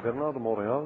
Bernard de Montréal.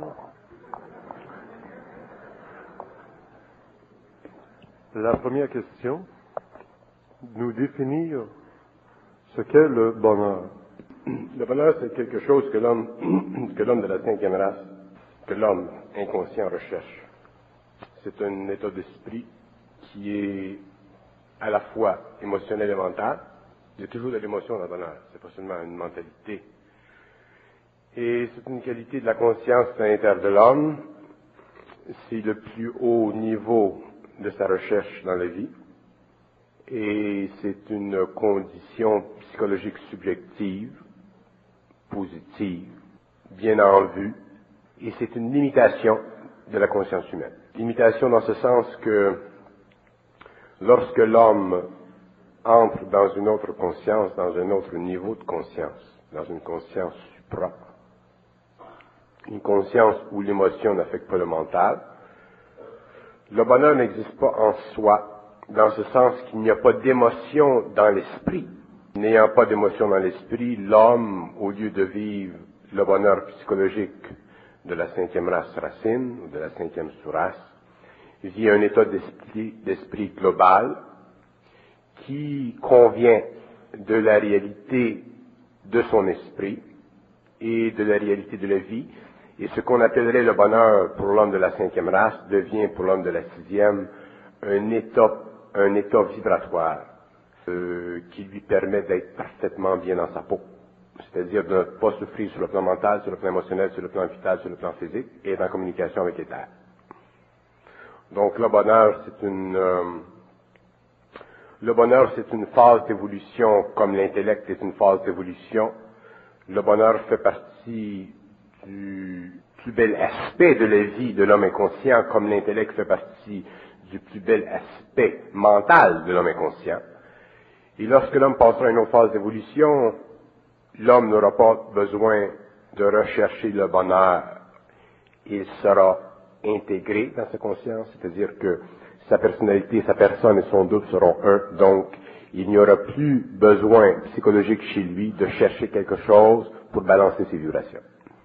La première question, nous définir ce qu'est le bonheur. Le bonheur, c'est quelque chose que l'homme de la cinquième race, que l'homme inconscient recherche. C'est un état d'esprit qui est à la fois émotionnel et mental. Il y a toujours de l'émotion dans le bonheur, c'est pas seulement une mentalité. Et c'est une qualité de la conscience intérieure de l'homme. C'est le plus haut niveau de sa recherche dans la vie. Et c'est une condition psychologique subjective, positive, bien en vue. Et c'est une limitation de la conscience humaine. Limitation dans ce sens que lorsque l'homme entre dans une autre conscience, dans un autre niveau de conscience, dans une conscience supra, une conscience où l'émotion n'affecte pas le mental, le bonheur n'existe pas en soi, dans ce sens qu'il n'y a pas d'émotion dans l'esprit. N'ayant pas d'émotion dans l'esprit, l'homme, au lieu de vivre le bonheur psychologique de la cinquième race racine, ou de la cinquième sous-race, vit un état d'esprit global qui convient de la réalité de son esprit et de la réalité de la vie. Et ce qu'on appellerait le bonheur pour l'homme de la cinquième race devient pour l'homme de la sixième un état vibratoire qui lui permet d'être parfaitement bien dans sa peau. C'est-à-dire de ne pas souffrir sur le plan mental, sur le plan émotionnel, sur le plan vital, sur le plan physique, et être en communication avec les terres. Donc le bonheur, c'est une phase d'évolution comme l'intellect est une phase d'évolution. Le bonheur fait partie du plus bel aspect de la vie de l'homme inconscient, comme l'intellect fait partie du plus bel aspect mental de l'homme inconscient. Et lorsque l'homme passera à une autre phase d'évolution, l'homme n'aura pas besoin de rechercher le bonheur. Il sera intégré dans sa conscience, c'est-à-dire que sa personnalité, sa personne et son double seront un. Donc, il n'y aura plus besoin psychologique chez lui de chercher quelque chose pour balancer ses vibrations.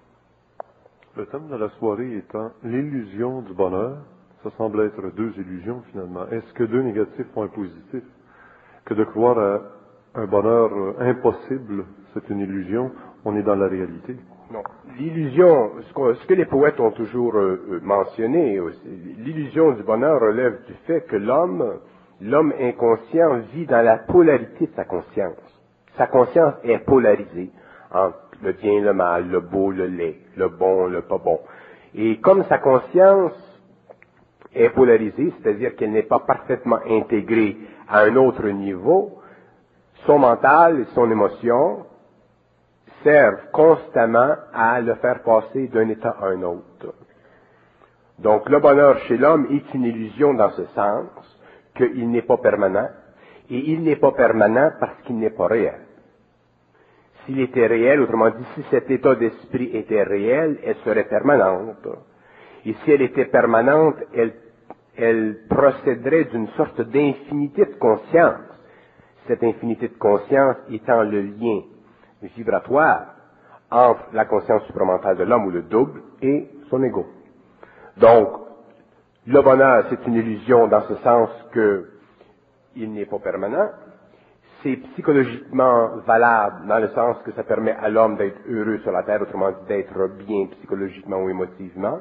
Le thème de la soirée étant l'illusion du bonheur. Ça semble être deux illusions finalement. Est-ce que deux négatifs font un positif? Que de croire à un bonheur impossible, c'est une illusion, on est dans la réalité. Non. L'illusion, ce que les poètes ont toujours mentionné, l'illusion du bonheur relève du fait que l'homme inconscient vit dans la polarité de sa conscience. Sa conscience est polarisée entre le bien, le mal, le beau, le laid, le bon, le pas bon. Et comme sa conscience est polarisée, c'est-à-dire qu'elle n'est pas parfaitement intégrée à un autre niveau, son mental et son émotion servent constamment à le faire passer d'un état à un autre. Donc le bonheur chez l'homme est une illusion dans ce sens qu'il n'est pas permanent, et il n'est pas permanent parce qu'il n'est pas réel. S'il était réel, autrement dit, si cet état d'esprit était réel, elle serait permanente. Et si elle était permanente, elle procéderait d'une sorte d'infinité de conscience. Cette infinité de conscience étant le lien vibratoire entre la conscience supramentale de l'homme ou le double et son ego. Donc, le bonheur, c'est une illusion dans ce sens que il n'est pas permanent. C'est psychologiquement valable dans le sens que ça permet à l'homme d'être heureux sur la terre, autrement dit d'être bien psychologiquement ou émotivement.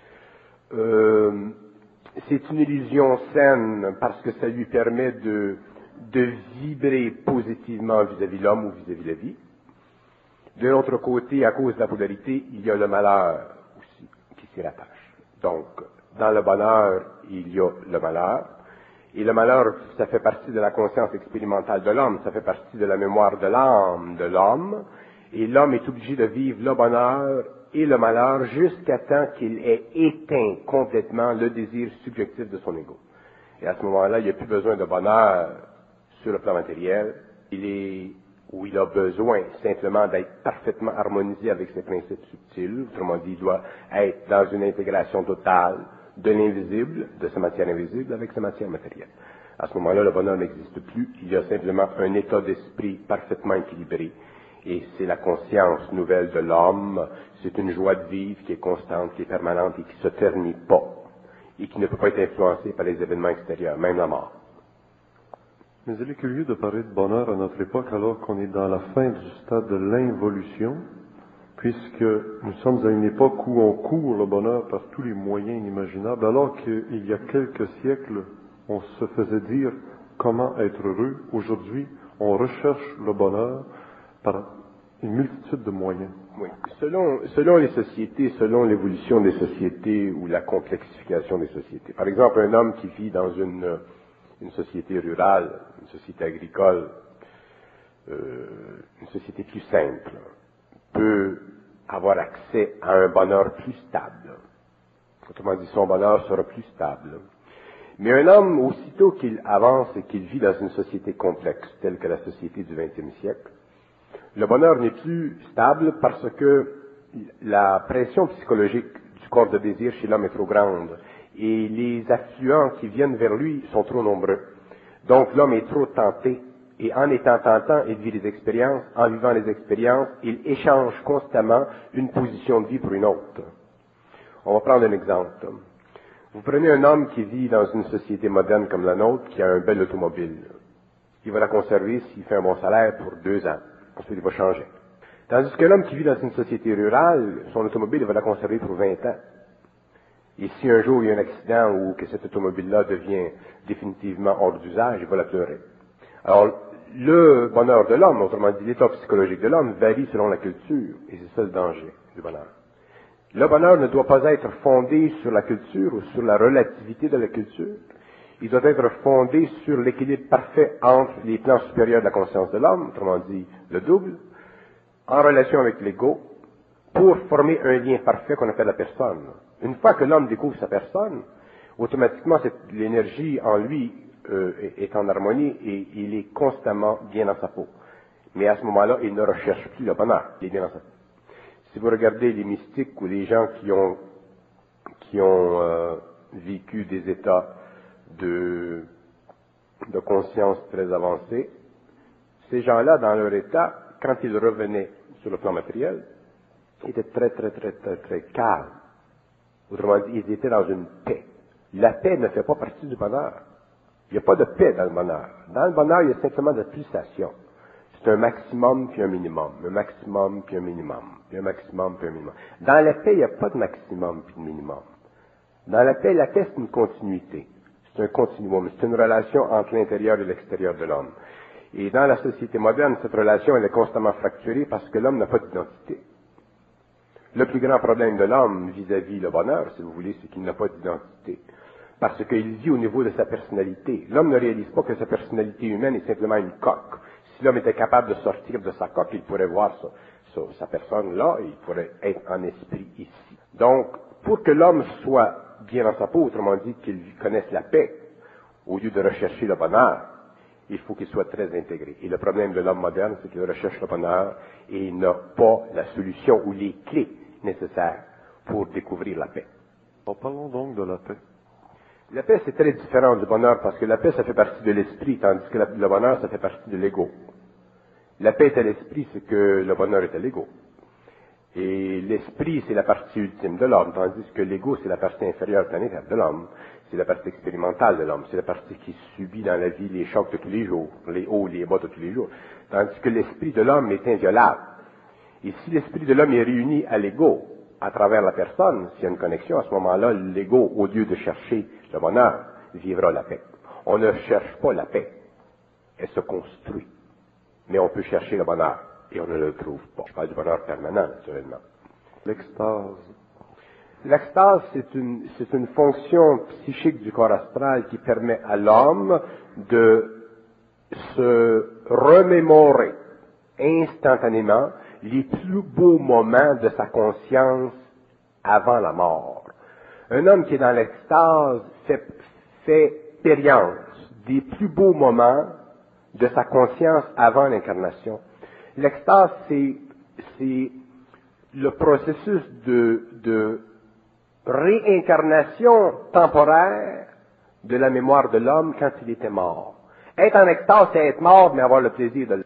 C'est une illusion saine parce que ça lui permet de vibrer positivement vis-à-vis l'homme ou vis-à-vis la vie. De l'autre côté, à cause de la polarité, il y a le malheur aussi qui s'y rattache. Donc, dans le bonheur, il y a le malheur. Et le malheur, ça fait partie de la conscience expérimentale de l'homme, ça fait partie de la mémoire de l'âme de l'homme. Et l'homme est obligé de vivre le bonheur et le malheur jusqu'à temps qu'il ait éteint complètement le désir subjectif de son ego. Et à ce moment-là, il n'y a plus besoin de bonheur sur le plan matériel. Il a besoin simplement d'être parfaitement harmonisé avec ses principes subtils. Autrement dit, il doit être dans une intégration totale de l'invisible, de sa matière invisible, avec sa matière matérielle. À ce moment-là, le bonheur n'existe plus. Il y a simplement un état d'esprit parfaitement équilibré. Et c'est la conscience nouvelle de l'homme, c'est une joie de vivre qui est constante, qui est permanente et qui ne se ternit pas, et qui ne peut pas être influencée par les événements extérieurs, même la mort. Mais il est curieux de parler de bonheur à notre époque alors qu'on est dans la fin du stade de l'involution, puisque nous sommes à une époque où on court le bonheur par tous les moyens inimaginables, alors qu'il y a quelques siècles, on se faisait dire comment être heureux. Aujourd'hui, on recherche le bonheur par une multitude de moyens. Oui. Selon les sociétés, selon l'évolution des sociétés ou la complexification des sociétés. Par exemple, un homme qui vit dans une société rurale, une société agricole, une société plus simple, peut avoir accès à un bonheur plus stable. Autrement dit, son bonheur sera plus stable. Mais un homme, aussitôt qu'il avance et qu'il vit dans une société complexe, telle que la société du XXe siècle, le bonheur n'est plus stable parce que la pression psychologique du corps de désir chez l'homme est trop grande et les affluents qui viennent vers lui sont trop nombreux. Donc l'homme est trop tenté et en étant tentant, il vit des expériences. En vivant les expériences, il échange constamment une position de vie pour une autre. On va prendre un exemple. Vous prenez un homme qui vit dans une société moderne comme la nôtre, qui a un bel automobile. Il va la conserver s'il fait un bon salaire pour 2 ans. Ensuite, il va changer. Tandis que l'homme qui vit dans une société rurale, son automobile, il va la conserver pour 20 ans. Et si un jour il y a un accident ou que cette automobile-là devient définitivement hors d'usage, il va la pleurer. Alors, le bonheur de l'homme, autrement dit l'état psychologique de l'homme, varie selon la culture. Et c'est ça le danger du bonheur. Le bonheur ne doit pas être fondé sur la culture ou sur la relativité de la culture. Il doit être fondé sur l'équilibre parfait entre les plans supérieurs de la conscience de l'homme, autrement dit le double, en relation avec l'ego, pour former un lien parfait qu'on appelle la personne. Une fois que l'homme découvre sa personne, automatiquement l'énergie en lui est en harmonie et il est constamment bien dans sa peau. Mais à ce moment-là, il ne recherche plus le bonheur, il est bien dans sa peau. Si vous regardez les mystiques ou les gens qui ont vécu des états de conscience très avancés, ces gens-là, dans leur état, quand ils revenaient sur le plan matériel, étaient très, très, très, très, très calmes. Autrement dit, ils étaient dans une paix. La paix ne fait pas partie du bonheur. Il n'y a pas de paix dans le bonheur. Dans le bonheur, il y a simplement de pulsation. C'est un maximum puis un minimum, un maximum puis un minimum, puis un maximum puis un minimum. Dans la paix, il n'y a pas de maximum puis de minimum. Dans la paix, c'est une continuité. C'est un continuum. C'est une relation entre l'intérieur et l'extérieur de l'homme. Et dans la société moderne, cette relation, elle est constamment fracturée parce que l'homme n'a pas d'identité. Le plus grand problème de l'homme vis-à-vis le bonheur, si vous voulez, c'est qu'il n'a pas d'identité. Parce qu'il vit au niveau de sa personnalité. L'homme ne réalise pas que sa personnalité humaine est simplement une coque. Si l'homme était capable de sortir de sa coque, il pourrait voir sa personne là, et il pourrait être en esprit ici. Donc, pour que l'homme soit bien dans sa peau, autrement dit qu'il connaisse la paix, au lieu de rechercher le bonheur, il faut qu'il soit très intégré. Et le problème de l'homme moderne, c'est qu'il recherche le bonheur et il n'a pas la solution ou les clés nécessaires pour découvrir la paix. Parlons donc de la paix. La paix, c'est très différent du bonheur parce que la paix, ça fait partie de l'esprit, tandis que le bonheur, ça fait partie de l'ego. La paix est à l'esprit, c'est que le bonheur est à l'ego. Et l'esprit, c'est la partie ultime de l'homme, tandis que l'ego, c'est la partie inférieure planétaire de l'homme. C'est la partie expérimentale de l'homme. C'est la partie qui subit dans la vie les chocs de tous les jours, les hauts, les bas de tous les jours. Tandis que l'esprit de l'homme est inviolable. Et si l'esprit de l'homme est réuni à l'ego, à travers la personne, s'il y a une connexion, à ce moment-là, l'ego, au lieu de chercher le bonheur, vivra la paix. On ne cherche pas la paix. Elle se construit. Mais on peut chercher le bonheur. Et on ne le trouve pas. Je parle du bonheur permanent, naturellement. L'extase. L'extase, c'est une fonction psychique du corps astral qui permet à l'homme de se remémorer instantanément les plus beaux moments de sa conscience avant la mort. Un homme qui est dans l'extase fait expérience des plus beaux moments de sa conscience avant l'incarnation. L'extase, c'est le processus de réincarnation temporaire de la mémoire de l'homme quand il était mort. Être en extase, c'est être mort, mais avoir le plaisir de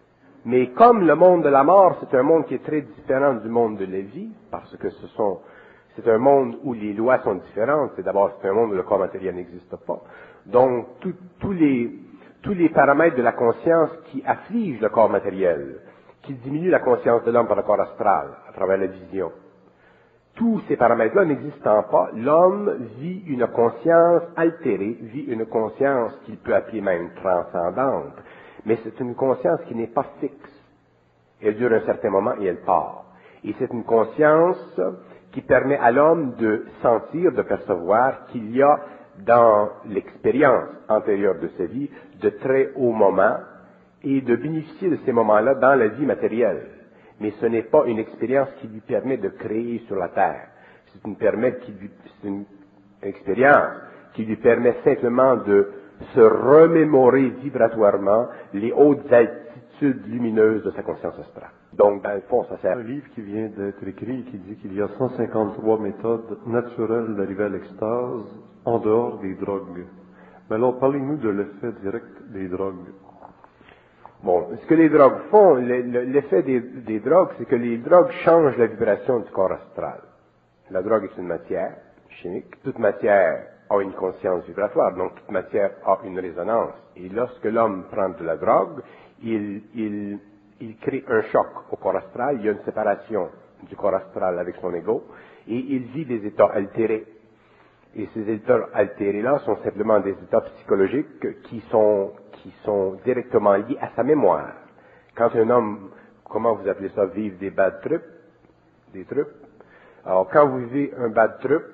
Mais comme le monde de la mort, c'est un monde qui est très différent du monde de la vie, parce que c'est un monde où les lois sont différentes. C'est un monde où le corps matériel n'existe pas. Donc, tous les paramètres de la conscience qui affligent le corps matériel, qui diminuent la conscience de l'homme par le corps astral, à travers la vision, tous ces paramètres-là n'existant pas, l'homme vit une conscience altérée, vit une conscience qu'il peut appeler même transcendante, mais c'est une conscience qui n'est pas fixe. Elle dure un certain moment et elle part. Et c'est une conscience qui permet à l'homme de sentir, de percevoir qu'il y a dans l'expérience antérieure de sa vie de très hauts moments et de bénéficier de ces moments-là dans la vie matérielle. Mais ce n'est pas une expérience qui lui permet de créer sur la terre. C'est une expérience qui lui permet simplement de se remémorer vibratoirement les hautes altitudes lumineuses de sa conscience astrale. Donc, dans le fond, ça sert. Un livre qui vient d'être écrit qui dit qu'il y a 153 méthodes naturelles d'arriver à l'extase en dehors des drogues. Mais alors, parlez-nous de l'effet direct des drogues. Bon, ce que les drogues font, l'effet des drogues, c'est que les drogues changent la vibration du corps astral. La drogue est une matière chimique. Toute matière a une conscience vibratoire, donc toute matière a une résonance. Et lorsque l'homme prend de la drogue, il crée un choc au corps astral, il y a une séparation du corps astral avec son ego, et il vit des états altérés. Et ces états altérés-là sont simplement des états psychologiques qui sont directement liés à sa mémoire. Quand un homme, comment vous appelez ça, vive des bad trips, alors quand vous vivez un bad trip,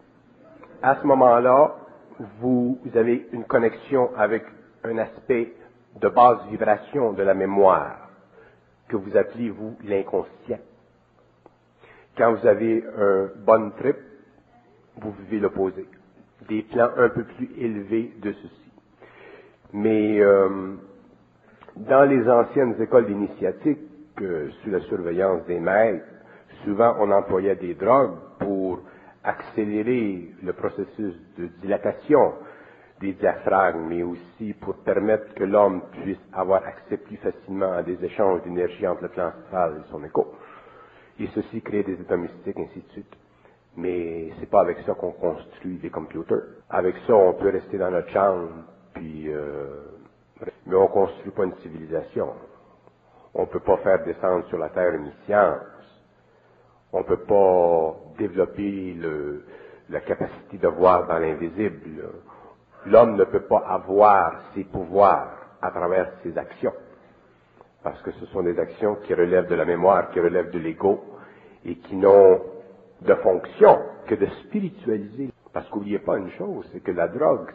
à ce moment-là, vous avez une connexion avec un aspect de basse vibration de la mémoire, que vous appelez, vous, l'inconscient. Quand vous avez un bon trip, vous vivez l'opposé, des plans un peu plus élevés de ceci. Mais dans les anciennes écoles d'initiatique, sous la surveillance des maîtres, souvent on employait des drogues pour accélérer le processus de dilatation des diaphragmes, mais aussi pour permettre que l'homme puisse avoir accès plus facilement à des échanges d'énergie entre le plan astral et son écho. Et ceci crée des états mystiques, ainsi de suite. Mais c'est pas avec ça qu'on construit des computers. Avec ça, on peut rester dans notre chambre, puis mais on construit pas une civilisation. On peut pas faire descendre sur la Terre une science. On peut pas développer la capacité de voir dans l'invisible. L'homme ne peut pas avoir ses pouvoirs à travers ses actions. Parce que ce sont des actions qui relèvent de la mémoire, qui relèvent de l'ego, et qui n'ont de fonction que de spiritualiser. Parce qu'oubliez pas une chose, c'est que la drogue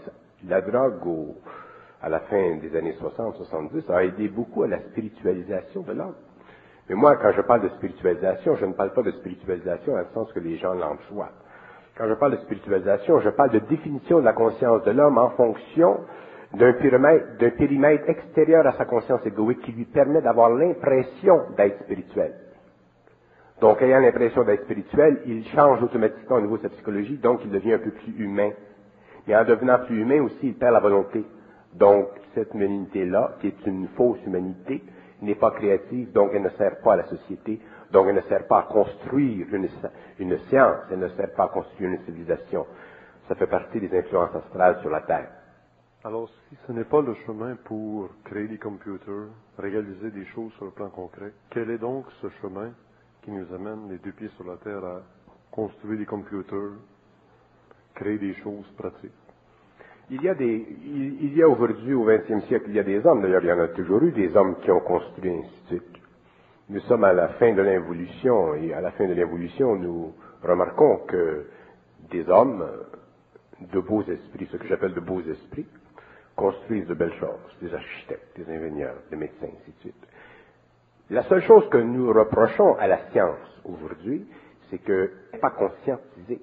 à la fin des années 60-70 a aidé beaucoup à la spiritualisation de l'homme. Mais moi, quand je parle de spiritualisation, je ne parle pas de spiritualisation dans le sens que les gens l'emploient. Quand je parle de spiritualisation, je parle de définition de la conscience de l'homme en fonction d'un périmètre extérieur à sa conscience égoïque qui lui permet d'avoir l'impression d'être spirituel. Donc, ayant l'impression d'être spirituel, il change automatiquement au niveau de sa psychologie, donc il devient un peu plus humain. Mais en devenant plus humain aussi, il perd la volonté. Donc, cette humanité-là, qui est une fausse humanité, n'est pas créative, donc elle ne sert pas à la société, donc elle ne sert pas à construire une science, elle ne sert pas à construire une civilisation. Ça fait partie des influences astrales sur la Terre. Alors, si ce n'est pas le chemin pour créer des computers, réaliser des choses sur le plan concret, quel est donc ce chemin qui nous amène les deux pieds sur la terre à construire des computers, créer des choses pratiques? Il y a aujourd'hui, au XXe siècle, il y a des hommes, d'ailleurs il y en a toujours eu, des hommes qui ont construit ainsi de suite. Nous sommes à la fin de l'évolution, et à la fin de l'évolution, nous remarquons que des hommes de beaux esprits, ce que j'appelle de beaux esprits, construisent de belles choses, des architectes, des ingénieurs, des médecins, ainsi de suite. La seule chose que nous reprochons à la science aujourd'hui, c'est qu'elle n'est pas conscientisée.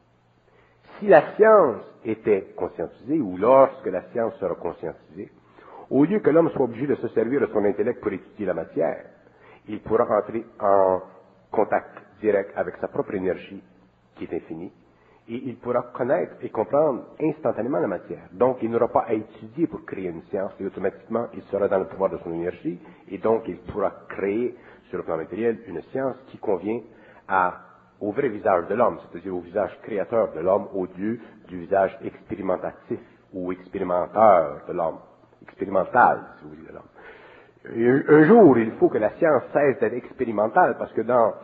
Si la science était conscientisée, ou lorsque la science sera conscientisée, au lieu que l'homme soit obligé de se servir de son intellect pour étudier la matière, il pourra entrer en contact direct avec sa propre énergie, qui est infinie, Et il pourra connaître et comprendre instantanément la matière. Donc, il n'aura pas à étudier pour créer une science, et automatiquement, il sera dans le pouvoir de son énergie, et donc il pourra créer, sur le plan matériel, une science qui convient au vrai visage de l'homme, c'est-à-dire au visage créateur de l'homme, au lieu du visage expérimentatif ou expérimenteur de l'homme, expérimental, si vous voulez, de l'homme. Et un jour, il faut que la science cesse d'être expérimentale, parce que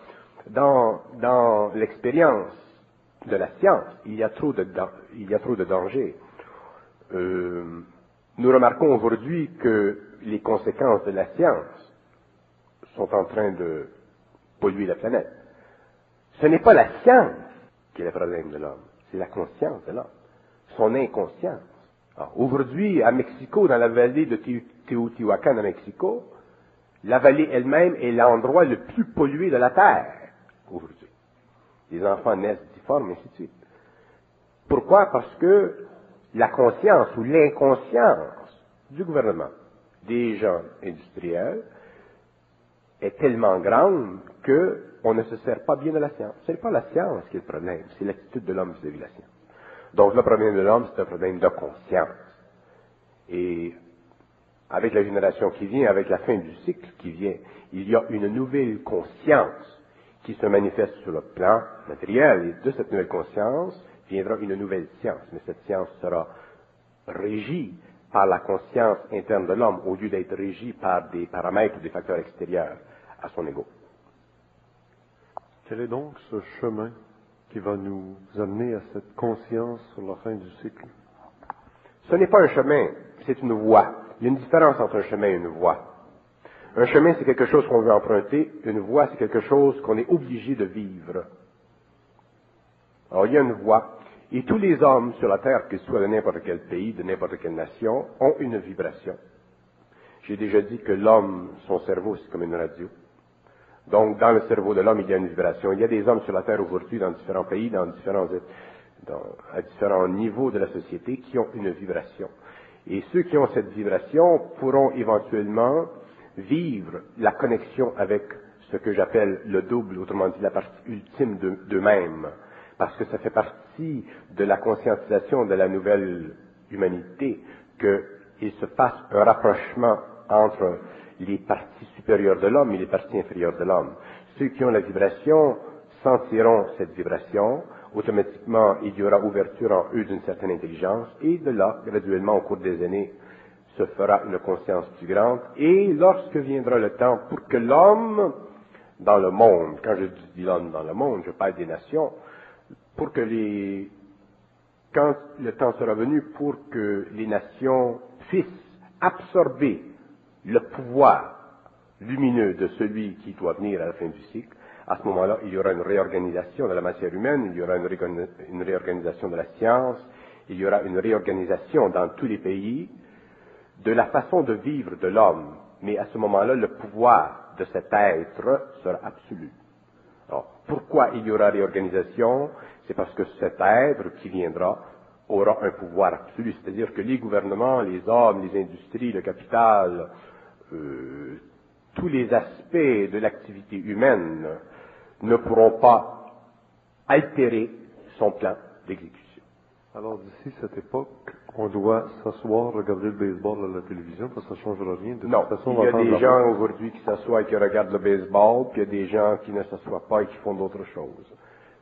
dans l'expérience de la science, il y a trop de dangers. Nous remarquons aujourd'hui que les conséquences de la science sont en train de polluer la planète. Ce n'est pas la science qui est le problème de l'homme, c'est la conscience de l'homme, son inconscience. Aujourd'hui, à Mexico, dans la vallée de Teotihuacan à Mexico, la vallée elle-même est l'endroit le plus pollué de la Terre aujourd'hui. Les enfants naissent difformes, et ainsi de suite. Pourquoi? Parce que la conscience ou l'inconscience du gouvernement, des gens industriels, est tellement grande qu'on ne se sert pas bien de la science. Ce n'est pas la science qui est le problème, c'est l'attitude de l'homme vis-à-vis de la science. Donc le problème de l'homme, c'est un problème de conscience. Et avec la génération qui vient, avec la fin du cycle qui vient, il y a une nouvelle conscience qui se manifeste sur le plan matériel, et de cette nouvelle conscience viendra une nouvelle science, mais cette science sera régie par la conscience interne de l'homme, au lieu d'être régie par des paramètres ou des facteurs extérieurs à son ego. Quel est donc ce chemin qui va nous amener à cette conscience sur la fin du cycle? Ce n'est pas un chemin, c'est une voie. Il y a une différence entre un chemin et une voie. Un chemin, c'est quelque chose qu'on veut emprunter. Une voie, c'est quelque chose qu'on est obligé de vivre. Alors, il y a une voie. Et tous les hommes sur la Terre, qu'ils soient de n'importe quel pays, de n'importe quelle nation, ont une vibration. J'ai déjà dit que l'homme, son cerveau, c'est comme une radio. Donc, dans le cerveau de l'homme, il y a une vibration. Il y a des hommes sur la Terre aujourd'hui, dans différents pays, à différents niveaux de la société, qui ont une vibration. Et ceux qui ont cette vibration pourront éventuellement vivre la connexion avec ce que j'appelle le double, autrement dit la partie ultime d'eux-mêmes, parce que ça fait partie de la conscientisation de la nouvelle humanité qu'il se fasse un rapprochement entre les parties supérieures de l'homme et les parties inférieures de l'homme. Ceux qui ont la vibration sentiront cette vibration, automatiquement il y aura ouverture en eux d'une certaine intelligence, et de là, graduellement au cours des années, se fera une conscience plus grande, et lorsque viendra le temps pour que l'homme dans le monde, quand je dis l'homme dans le monde, je parle des nations, pour que quand le temps sera venu pour que les nations puissent absorber le pouvoir lumineux de celui qui doit venir à la fin du cycle, à ce moment-là, il y aura une réorganisation de la matière humaine, il y aura une réorganisation de la science, il y aura une réorganisation dans tous les pays de la façon de vivre de l'homme. Mais à ce moment-là, le pouvoir de cet être sera absolu. Alors, pourquoi il y aura réorganisation? C'est parce que cet être qui viendra aura un pouvoir absolu, c'est-à-dire que les gouvernements, les hommes, les industries, le capital, tous les aspects de l'activité humaine ne pourront pas altérer son plan d'exécution. Alors d'ici cette époque, on doit s'asseoir, regarder le baseball à la télévision, parce que ça ne changera rien. De non, toute façon, il y a des gens aujourd'hui qui s'assoient et qui regardent le baseball, puis il y a des gens qui ne s'assoient pas et qui font d'autres choses.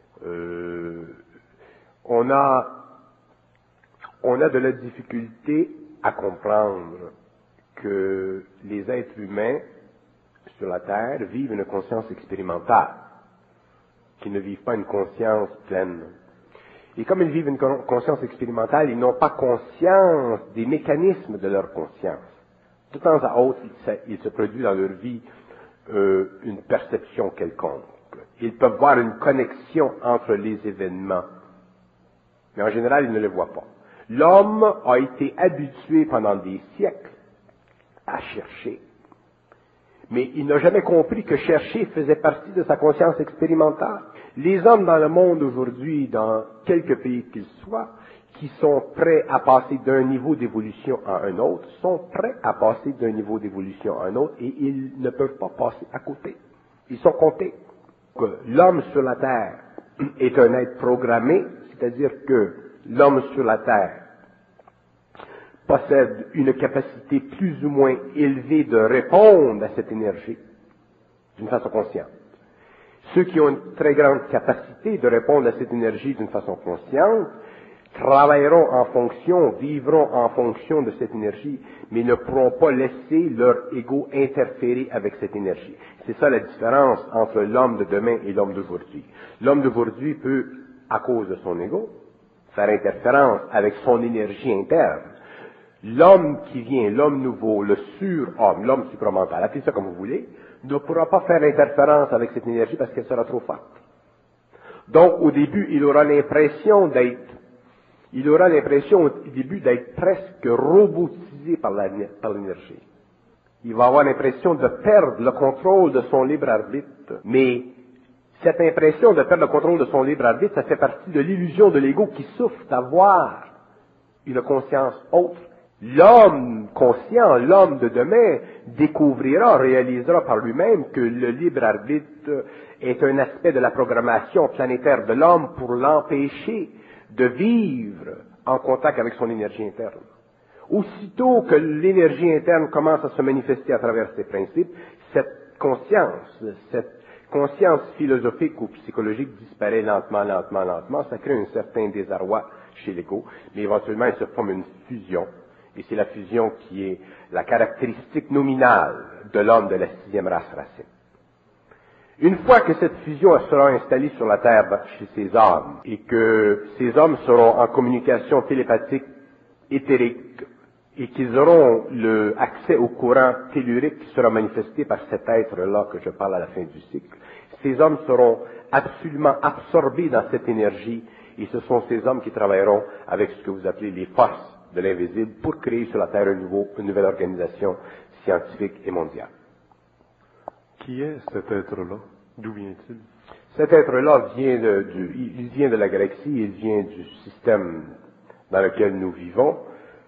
On a de la difficulté à comprendre que les êtres humains sur la Terre vivent une conscience expérimentale, qui ne vivent pas une conscience pleine. Et comme ils vivent une conscience expérimentale, ils n'ont pas conscience des mécanismes de leur conscience. De temps à autre, il se produit dans leur vie une perception quelconque. Ils peuvent voir une connexion entre les événements. Mais en général, ils ne le voient pas. L'homme a été habitué pendant des siècles à chercher. Mais il n'a jamais compris que chercher faisait partie de sa conscience expérimentale. Les hommes dans le monde aujourd'hui, dans quelque pays qu'ils soient, qui sont prêts à passer d'un niveau d'évolution à un autre, sont prêts à passer d'un niveau d'évolution à un autre et ils ne peuvent pas passer à côté. Ils sont comptés. L'homme sur la terre est un être programmé, c'est-à-dire que l'homme sur la terre possède une capacité plus ou moins élevée de répondre à cette énergie d'une façon consciente. Ceux qui ont une très grande capacité de répondre à cette énergie d'une façon consciente travailleront en fonction, vivront en fonction de cette énergie, mais ne pourront pas laisser leur ego interférer avec cette énergie. C'est ça la différence entre l'homme de demain et l'homme d'aujourd'hui. L'homme d'aujourd'hui peut, à cause de son ego, faire interférence avec son énergie interne. L'homme qui vient, l'homme nouveau, le surhomme, l'homme supramental, appelez ça comme vous voulez, ne pourra pas faire interférence avec cette énergie parce qu'elle sera trop forte. Donc, au début, il aura l'impression au début d'être presque robotisé par l'énergie. Il va avoir l'impression de perdre le contrôle de son libre arbitre, mais cette impression de perdre le contrôle de son libre arbitre, ça fait partie de l'illusion de l'ego qui souffre d'avoir une conscience autre. L'homme conscient, l'homme de demain, découvrira, réalisera par lui-même que le libre arbitre est un aspect de la programmation planétaire de l'homme pour l'empêcher de vivre en contact avec son énergie interne. Aussitôt que l'énergie interne commence à se manifester à travers ces principes, cette conscience philosophique ou psychologique disparaît lentement, ça crée un certain désarroi chez l'ego, mais éventuellement il se forme une fusion. Et c'est la fusion qui est la caractéristique nominale de l'homme de la 6e race racine. Une fois que cette fusion sera installée sur la Terre chez ces hommes, et que ces hommes seront en communication télépathique éthérique, et qu'ils auront accès au courant tellurique qui sera manifesté par cet être-là que je parle à la fin du cycle, ces hommes seront absolument absorbés dans cette énergie, et ce sont ces hommes qui travailleront avec ce que vous appelez les forces de l'invisible pour créer sur la Terre une nouvelle organisation scientifique et mondiale. Qui est cet être-là? D'où vient-il? Cet être-là il vient de la galaxie, il vient du système dans lequel nous vivons.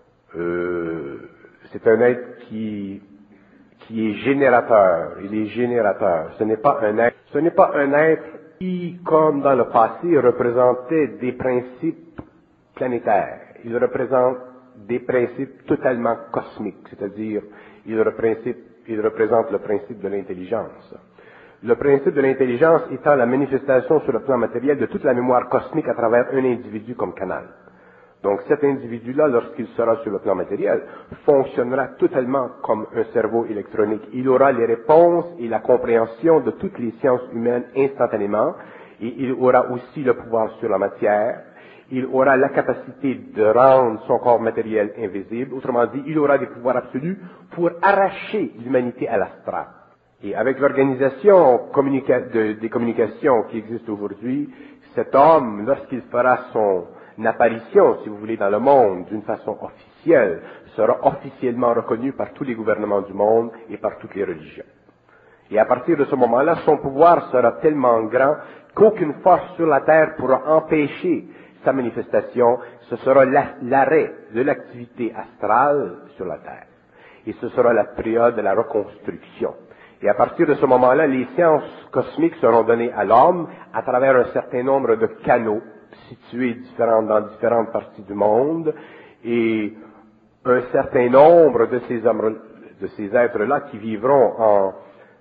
C'est un être qui est générateur. Il est générateur. Ce n'est pas un être qui, comme dans le passé, représentait des principes planétaires. Il représente des principes totalement cosmiques, c'est-à-dire il représente le principe de l'intelligence. Le principe de l'intelligence étant la manifestation sur le plan matériel de toute la mémoire cosmique à travers un individu comme canal. Donc cet individu-là, lorsqu'il sera sur le plan matériel, fonctionnera totalement comme un cerveau électronique. Il aura les réponses et la compréhension de toutes les sciences humaines instantanément, et il aura aussi le pouvoir sur la matière. Il aura la capacité de rendre son corps matériel invisible. Autrement dit, il aura des pouvoirs absolus pour arracher l'humanité à l'astral. Et avec l'organisation des communications qui existe aujourd'hui, cet homme, lorsqu'il fera son apparition, si vous voulez, dans le monde d'une façon officielle, sera officiellement reconnu par tous les gouvernements du monde et par toutes les religions. Et à partir de ce moment-là, son pouvoir sera tellement grand qu'aucune force sur la terre pourra empêcher sa manifestation. Ce sera l'arrêt de l'activité astrale sur la terre. Et ce sera la période de la reconstruction. Et à partir de ce moment-là, les sciences cosmiques seront données à l'homme à travers un certain nombre de canaux situés dans différentes parties du monde, et un certain nombre de ces êtres-là qui vivront en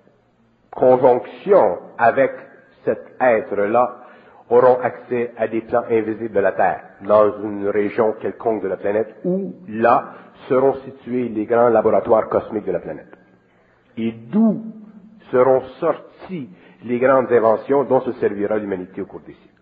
conjonction avec cet être-là auront accès à des plans invisibles de la Terre, dans une région quelconque de la planète, où là seront situés les grands laboratoires cosmiques de la planète. Et d'où seront sorties les grandes inventions dont se servira l'humanité au cours des siècles.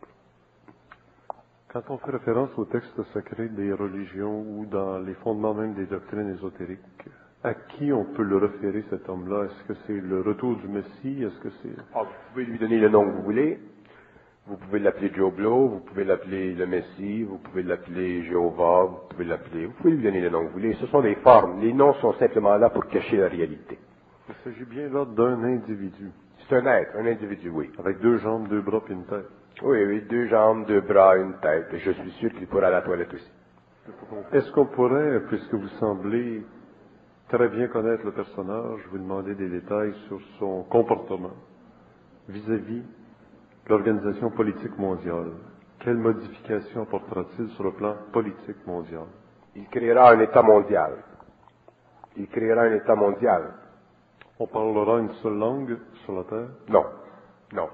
Quand on fait référence aux textes sacrés des religions ou dans les fondements même des doctrines ésotériques, à qui on peut le référer, cet homme-là? Est-ce que c'est le retour du Messie? Est-ce que c'est... Vous pouvez lui donner le nom que vous voulez. Vous pouvez l'appeler Joe Blow, vous pouvez l'appeler le Messie, vous pouvez l'appeler Jéhovah, vous pouvez lui donner le nom que vous voulez. Ce sont des formes. Les noms sont simplement là pour cacher la réalité. Il s'agit bien là d'un individu. C'est un être, un individu, oui. Avec 2 jambes, 2 bras et une tête. Oui, 2 jambes, 2 bras, une tête. Et je suis sûr qu'il pourra à la toilette aussi. Est-ce qu'on pourrait, puisque vous semblez très bien connaître le personnage, vous demander des détails sur son comportement vis-à-vis l'organisation politique mondiale. Quelle modification apportera-t-il sur le plan politique mondial? Il créera un État mondial. Il créera un État mondial. On parlera une seule langue sur la Terre? Non, non.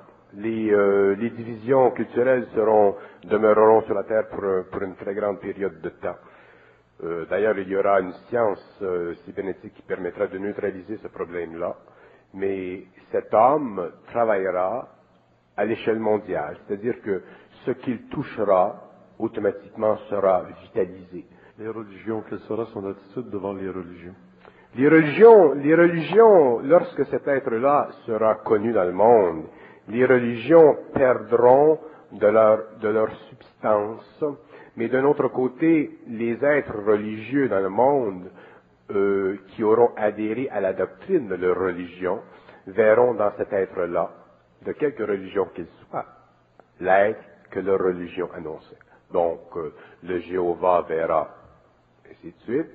Les divisions culturelles demeureront sur la Terre pour une très grande période de temps. D'ailleurs, il y aura une science cybernétique qui permettra de neutraliser ce problème-là, mais cet homme travaillera à l'échelle mondiale, c'est-à-dire que ce qu'il touchera automatiquement sera vitalisé. Les religions, quelle sera son attitude devant les religions? Les religions, lorsque cet être-là sera connu dans le monde, les religions perdront de leur substance, mais d'un autre côté, les êtres religieux dans le monde qui auront adhéré à la doctrine de leur religion verront dans cet être-là, de quelque religion qu'il soit, l'être que leur religion annonçait. Donc, le Jéhovah verra, ainsi de suite,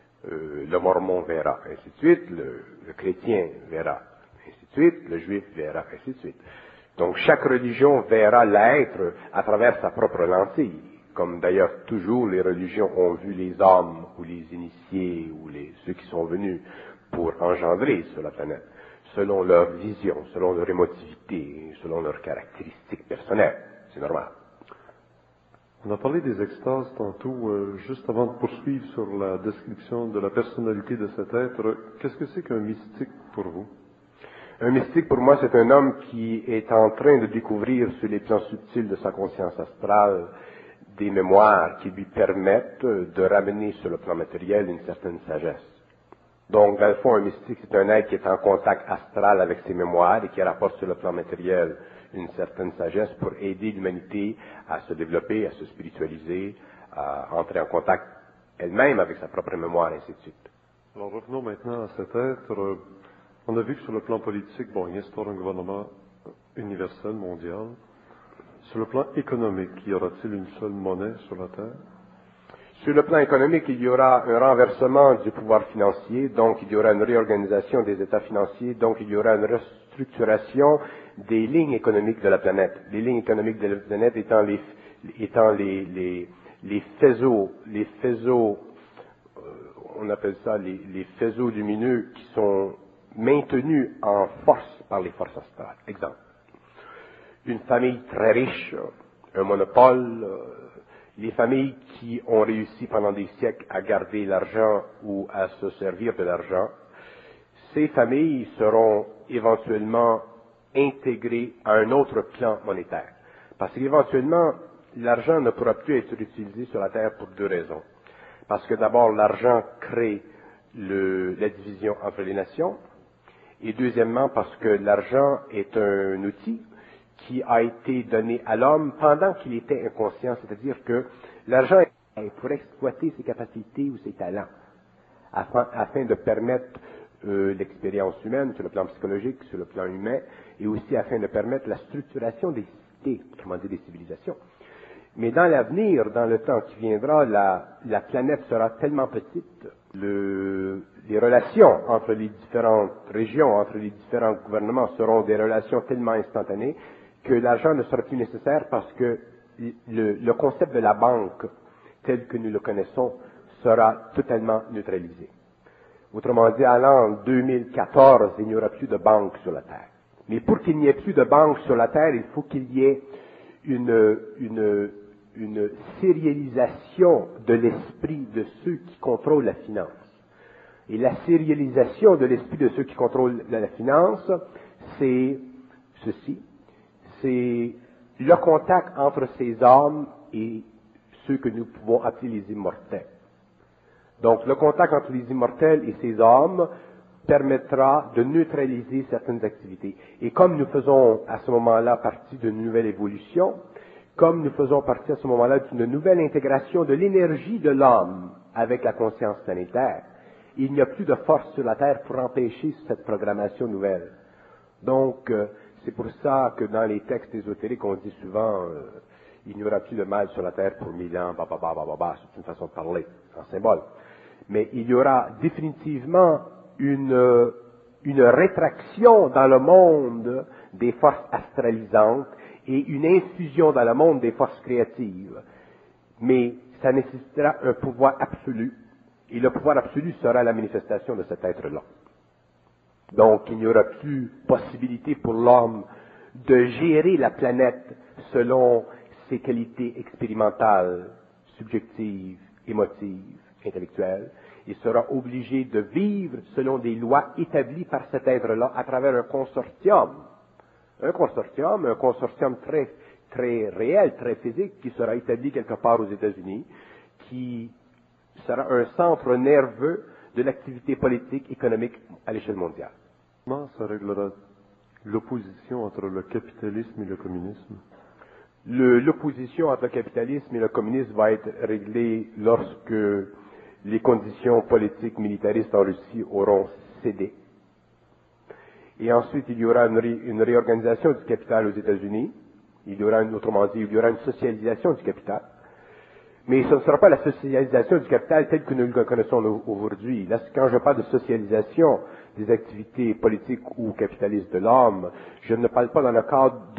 le mormon verra, ainsi de suite, le chrétien verra, ainsi de suite, le juif verra, ainsi de suite. Donc, chaque religion verra l'être à travers sa propre lentille, comme d'ailleurs toujours les religions ont vu les hommes ou les initiés ou ceux qui sont venus pour engendrer sur la planète, selon leur vision, selon leur émotivité, selon leurs caractéristiques personnelles. C'est normal. On a parlé des extases tantôt, juste avant de poursuivre sur la description de la personnalité de cet être. Qu'est-ce que c'est qu'un mystique pour vous? Un mystique, pour moi, c'est un homme qui est en train de découvrir sur les plans subtils de sa conscience astrale des mémoires qui lui permettent de ramener sur le plan matériel une certaine sagesse. Donc, dans le fond, un mystique, c'est un être qui est en contact astral avec ses mémoires et qui rapporte sur le plan matériel une certaine sagesse pour aider l'humanité à se développer, à se spiritualiser, à entrer en contact elle-même avec sa propre mémoire, ainsi de suite. Alors, revenons maintenant à cet être. On a vu que sur le plan politique, il instaure un gouvernement universel, mondial. Sur le plan économique, y aura-t-il une seule monnaie sur la Terre? Sur le plan économique, il y aura un renversement du pouvoir financier, donc il y aura une réorganisation des États financiers, donc il y aura une restructuration des lignes économiques de la planète. Les lignes économiques de la planète étant les faisceaux, on appelle ça les faisceaux lumineux qui sont maintenus en force par les forces astrales. Exemple. Une famille très riche, un monopole, les familles qui ont réussi pendant des siècles à garder l'argent ou à se servir de l'argent, ces familles seront éventuellement intégrées à un autre plan monétaire. Parce qu'éventuellement, l'argent ne pourra plus être utilisé sur la Terre pour deux raisons. Parce que d'abord, l'argent crée la division entre les nations, et deuxièmement, parce que l'argent est un outil qui a été donné à l'homme pendant qu'il était inconscient, c'est-à-dire que l'argent est pour exploiter ses capacités ou ses talents, afin de permettre l'expérience humaine sur le plan psychologique, sur le plan humain, et aussi afin de permettre la structuration des cités, des civilisations. Mais dans l'avenir, dans le temps qui viendra, la planète sera tellement petite, les relations entre les différentes régions, entre les différents gouvernements seront des relations tellement instantanées que l'argent ne sera plus nécessaire parce que le concept de la banque, tel que nous le connaissons, sera totalement neutralisé. Autrement dit, à l'an 2014, il n'y aura plus de banque sur la Terre. Mais pour qu'il n'y ait plus de banque sur la Terre, il faut qu'il y ait une sérialisation de l'esprit de ceux qui contrôlent la finance. Et la sérialisation de l'esprit de ceux qui contrôlent la finance, c'est ceci. C'est le contact entre ces hommes et ceux que nous pouvons appeler les immortels. Donc, le contact entre les immortels et ces hommes permettra de neutraliser certaines activités. Et comme nous faisons à ce moment-là partie d'une nouvelle évolution, comme nous faisons partie à ce moment-là d'une nouvelle intégration de l'énergie de l'homme avec la conscience planétaire, il n'y a plus de force sur la Terre pour empêcher cette programmation nouvelle. Donc, c'est pour ça que dans les textes ésotériques, on dit souvent il n'y aura plus de mal sur la Terre pour 1000 ans, c'est une façon de parler, en symbole. Mais il y aura définitivement une rétraction dans le monde des forces astralisantes et une infusion dans le monde des forces créatives. Mais ça nécessitera un pouvoir absolu, et le pouvoir absolu sera la manifestation de cet être-là. Donc, il n'y aura plus possibilité pour l'homme de gérer la planète selon ses qualités expérimentales, subjectives, émotives, intellectuelles. Il sera obligé de vivre selon des lois établies par cet être-là à travers un consortium. Un consortium très, très réel, très physique, qui sera établi quelque part aux États-Unis, qui sera un centre nerveux de l'activité politique, économique à l'échelle mondiale. Comment ça réglera l'opposition entre le capitalisme et le communisme? L'opposition entre le capitalisme et le communisme va être réglée lorsque les conditions politiques militaristes en Russie auront cédé. Et ensuite, il y aura une réorganisation du capital aux États-Unis. Autrement dit, il y aura une socialisation du capital. Mais ce ne sera pas la socialisation du capital telle que nous le connaissons aujourd'hui. Là, quand je parle de socialisation des activités politiques ou capitalistes de l'homme, je ne parle pas dans le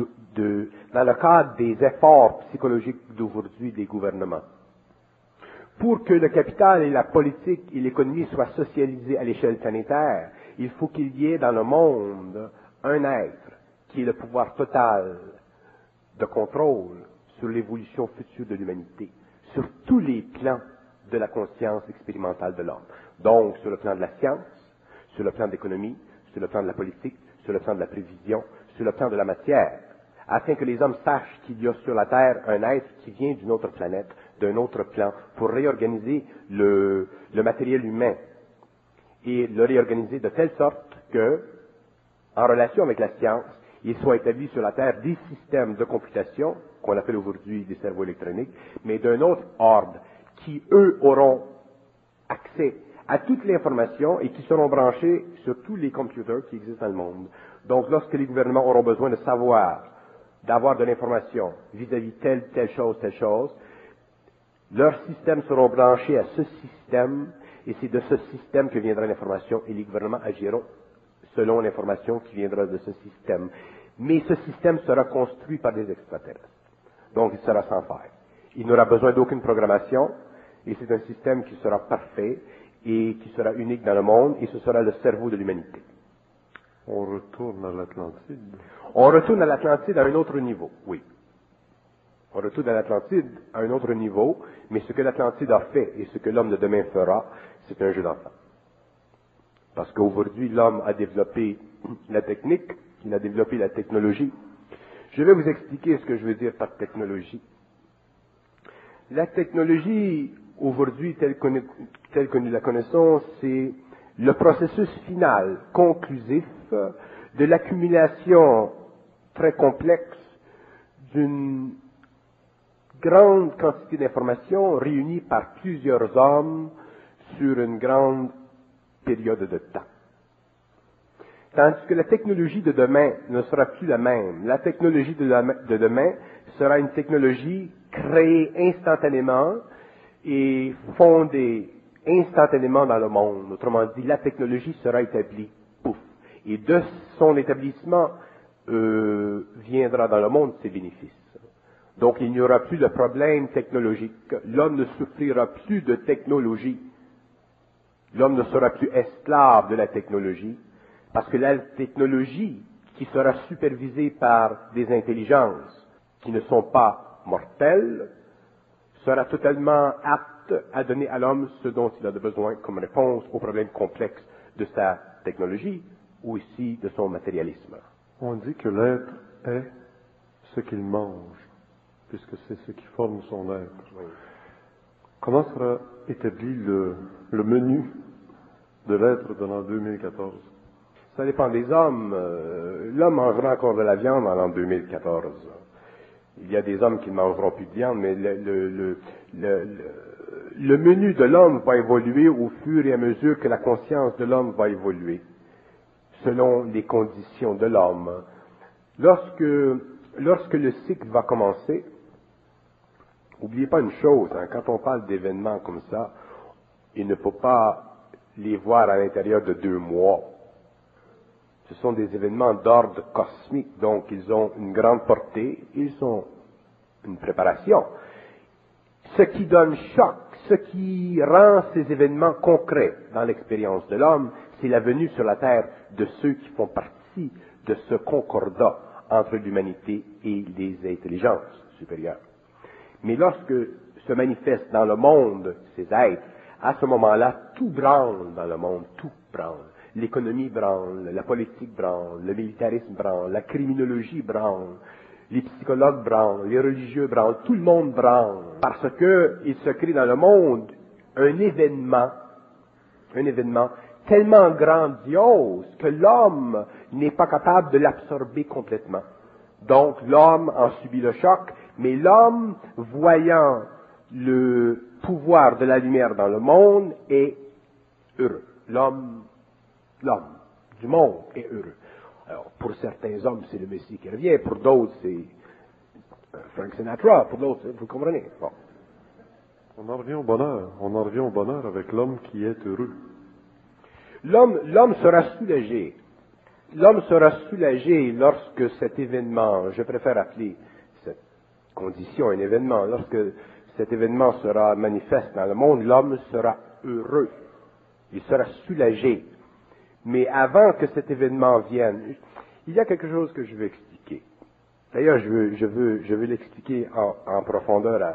cadre des efforts psychologiques d'aujourd'hui des gouvernements. Pour que le capital et la politique et l'économie soient socialisés à l'échelle planétaire, il faut qu'il y ait dans le monde un être qui ait le pouvoir total de contrôle sur l'évolution future de l'humanité, sur tous les plans de la conscience expérimentale de l'homme. Donc, sur le plan de la science, sur le plan de l'économie, sur le plan de la politique, sur le plan de la prévision, sur le plan de la matière, afin que les hommes sachent qu'il y a sur la Terre un être qui vient d'une autre planète, d'un autre plan, pour réorganiser le matériel humain et le réorganiser de telle sorte que, en relation avec la science, il soit établi sur la Terre des systèmes de computation, qu'on appelle aujourd'hui des cerveaux électroniques, mais d'un autre ordre, qui, eux, auront accès à toute l'information et qui seront branchés sur tous les computers qui existent dans le monde. Donc, lorsque les gouvernements auront besoin de savoir, d'avoir de l'information vis-à-vis telle chose, leurs systèmes seront branchés à ce système, et c'est de ce système que viendra l'information, et les gouvernements agiront selon l'information qui viendra de ce système. Mais ce système sera construit par des extraterrestres. Donc, il sera sans faille. Il n'aura besoin d'aucune programmation, et c'est un système qui sera parfait, et qui sera unique dans le monde, et ce sera le cerveau de l'humanité. On retourne à l'Atlantide. On retourne à l'Atlantide à un autre niveau, oui. On retourne à l'Atlantide à un autre niveau, mais ce que l'Atlantide a fait et ce que l'homme de demain fera, c'est un jeu d'enfant. Parce qu'aujourd'hui, l'homme a développé la technique, il a développé la technologie. Je vais vous expliquer ce que je veux dire par technologie. La technologie, aujourd'hui, telle que nous la connaissons, c'est le processus final, conclusif, de l'accumulation très complexe d'une grande quantité d'informations réunies par plusieurs hommes sur une grande période de temps. Tandis que la technologie de demain ne sera plus la même. La technologie de demain sera une technologie créée instantanément et fondée instantanément dans le monde. Autrement dit, la technologie sera établie. Pouf. Et de son établissement viendra dans le monde ses bénéfices. Donc, il n'y aura plus de problème technologique. L'homme ne souffrira plus de technologie. L'homme ne sera plus esclave de la technologie, parce que la technologie, qui sera supervisée par des intelligences qui ne sont pas mortelles, sera totalement apte à donner à l'homme ce dont il a besoin comme réponse aux problèmes complexes de sa technologie ou aussi de son matérialisme. On dit que l'être est ce qu'il mange, puisque c'est ce qui forme son être. Oui. Comment sera établi le menu de l'être de l'an 2014? Ça dépend des hommes. L'homme mangera encore de la viande en l'an 2014. Il y a des hommes qui ne mangeront plus de viande, mais le menu de l'homme va évoluer au fur et à mesure que la conscience de l'homme va évoluer, selon les conditions de l'homme. Lorsque le cycle va commencer, n'oubliez pas une chose, quand on parle d'événements comme ça, il ne faut pas les voir à l'intérieur de 2 mois. Ce sont des événements d'ordre cosmique, donc ils ont une grande portée, ils sont une préparation. Ce qui donne choc, ce qui rend ces événements concrets dans l'expérience de l'homme, c'est la venue sur la terre de ceux qui font partie de ce concordat entre l'humanité et les intelligences supérieures. Mais lorsque se manifestent dans le monde ces êtres, à ce moment-là, tout branle dans le monde, tout branle. L'économie branle, la politique branle, le militarisme branle, la criminologie branle, les psychologues branlent, les religieux branlent, tout le monde branle. Parce que il se crée dans le monde un événement tellement grandiose que l'homme n'est pas capable de l'absorber complètement. Donc l'homme en subit le choc, mais l'homme, voyant le pouvoir de la lumière dans le monde, est heureux. L'homme du monde est heureux. Alors, pour certains hommes, c'est le Messie qui revient, pour d'autres, c'est Frank Sinatra, pour d'autres, vous comprenez. Bon. On en revient au bonheur avec l'homme qui est heureux. L'homme sera soulagé. L'homme sera soulagé lorsque cet événement, je préfère appeler cette condition un événement, lorsque cet événement sera manifeste dans le monde, l'homme sera heureux. Il sera soulagé. Mais avant que cet événement vienne, il y a quelque chose que je veux expliquer. D'ailleurs, je veux l'expliquer en profondeur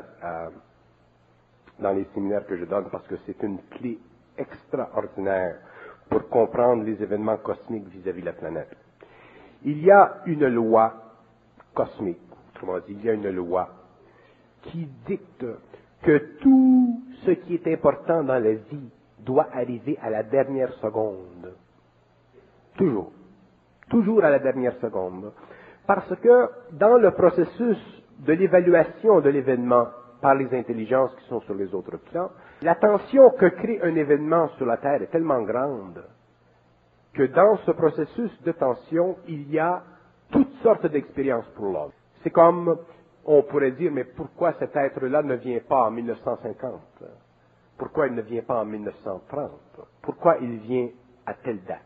dans les séminaires que je donne parce que c'est une clé extraordinaire pour comprendre les événements cosmiques vis-à-vis de la planète. Il y a une loi cosmique, autrement dit, il y a une loi qui dicte que tout ce qui est important dans la vie doit arriver à la dernière seconde. Toujours. Toujours à la dernière seconde. Parce que dans le processus de l'évaluation de l'événement par les intelligences qui sont sur les autres plans, la tension que crée un événement sur la Terre est tellement grande que dans ce processus de tension, il y a toutes sortes d'expériences pour l'homme. C'est comme, on pourrait dire, mais pourquoi cet être-là ne vient pas en 1950? Pourquoi il ne vient pas en 1930? Pourquoi il vient à telle date?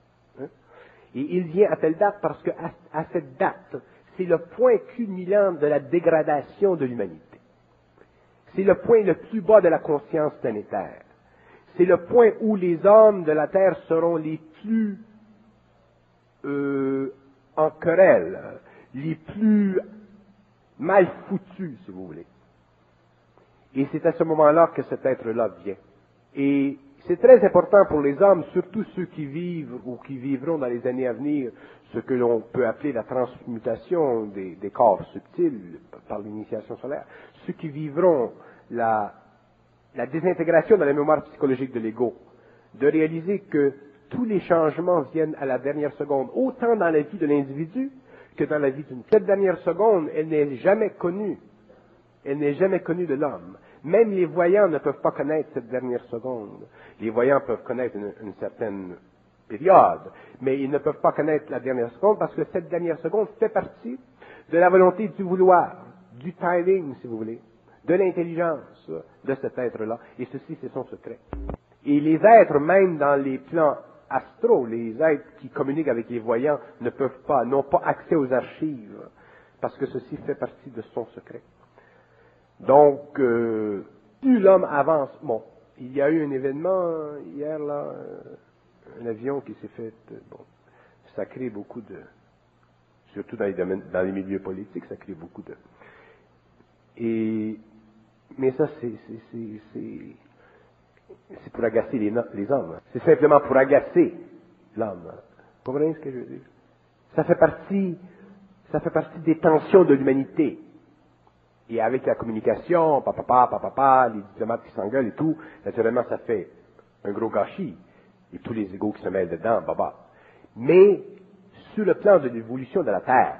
Et il vient à telle date parce qu'à cette date, c'est le point culminant de la dégradation de l'humanité. C'est le point le plus bas de la conscience planétaire. C'est le point où les hommes de la Terre seront les plus en querelle, les plus mal foutus, si vous voulez. Et c'est à ce moment-là que cet être-là vient. Et c'est très important pour les hommes, surtout ceux qui vivent ou qui vivront dans les années à venir, ce que l'on peut appeler la transmutation des corps subtils par l'initiation solaire, ceux qui vivront la désintégration de la mémoire psychologique de l'ego, de réaliser que tous les changements viennent à la dernière seconde, autant dans la vie de l'individu que dans la vie d'une. Cette dernière seconde, elle n'est jamais connue. Elle n'est jamais connue de l'homme. Même les voyants ne peuvent pas connaître cette dernière seconde. Les voyants peuvent connaître une certaine période, mais ils ne peuvent pas connaître la dernière seconde parce que cette dernière seconde fait partie de la volonté du vouloir, du timing, si vous voulez, de l'intelligence de cet être-là. Et ceci, c'est son secret. Et les êtres, même dans les plans astraux, les êtres qui communiquent avec les voyants n'ont pas accès aux archives parce que ceci fait partie de son secret. Donc, plus l'homme avance, bon, il y a eu un événement hier, là, un avion qui s'est fait, bon, ça crée beaucoup de, surtout dans les milieux politiques, ça crée beaucoup de, mais ça, c'est pour agacer les hommes. C'est simplement pour agacer l'homme. Vous comprenez ce que je veux dire? Ça fait partie des tensions de l'humanité. Et avec la communication, papa, les diplomates qui s'engueulent et tout, naturellement, ça fait un gros gâchis. Et tous les égos qui se mêlent dedans, baba. Mais, sur le plan de l'évolution de la Terre,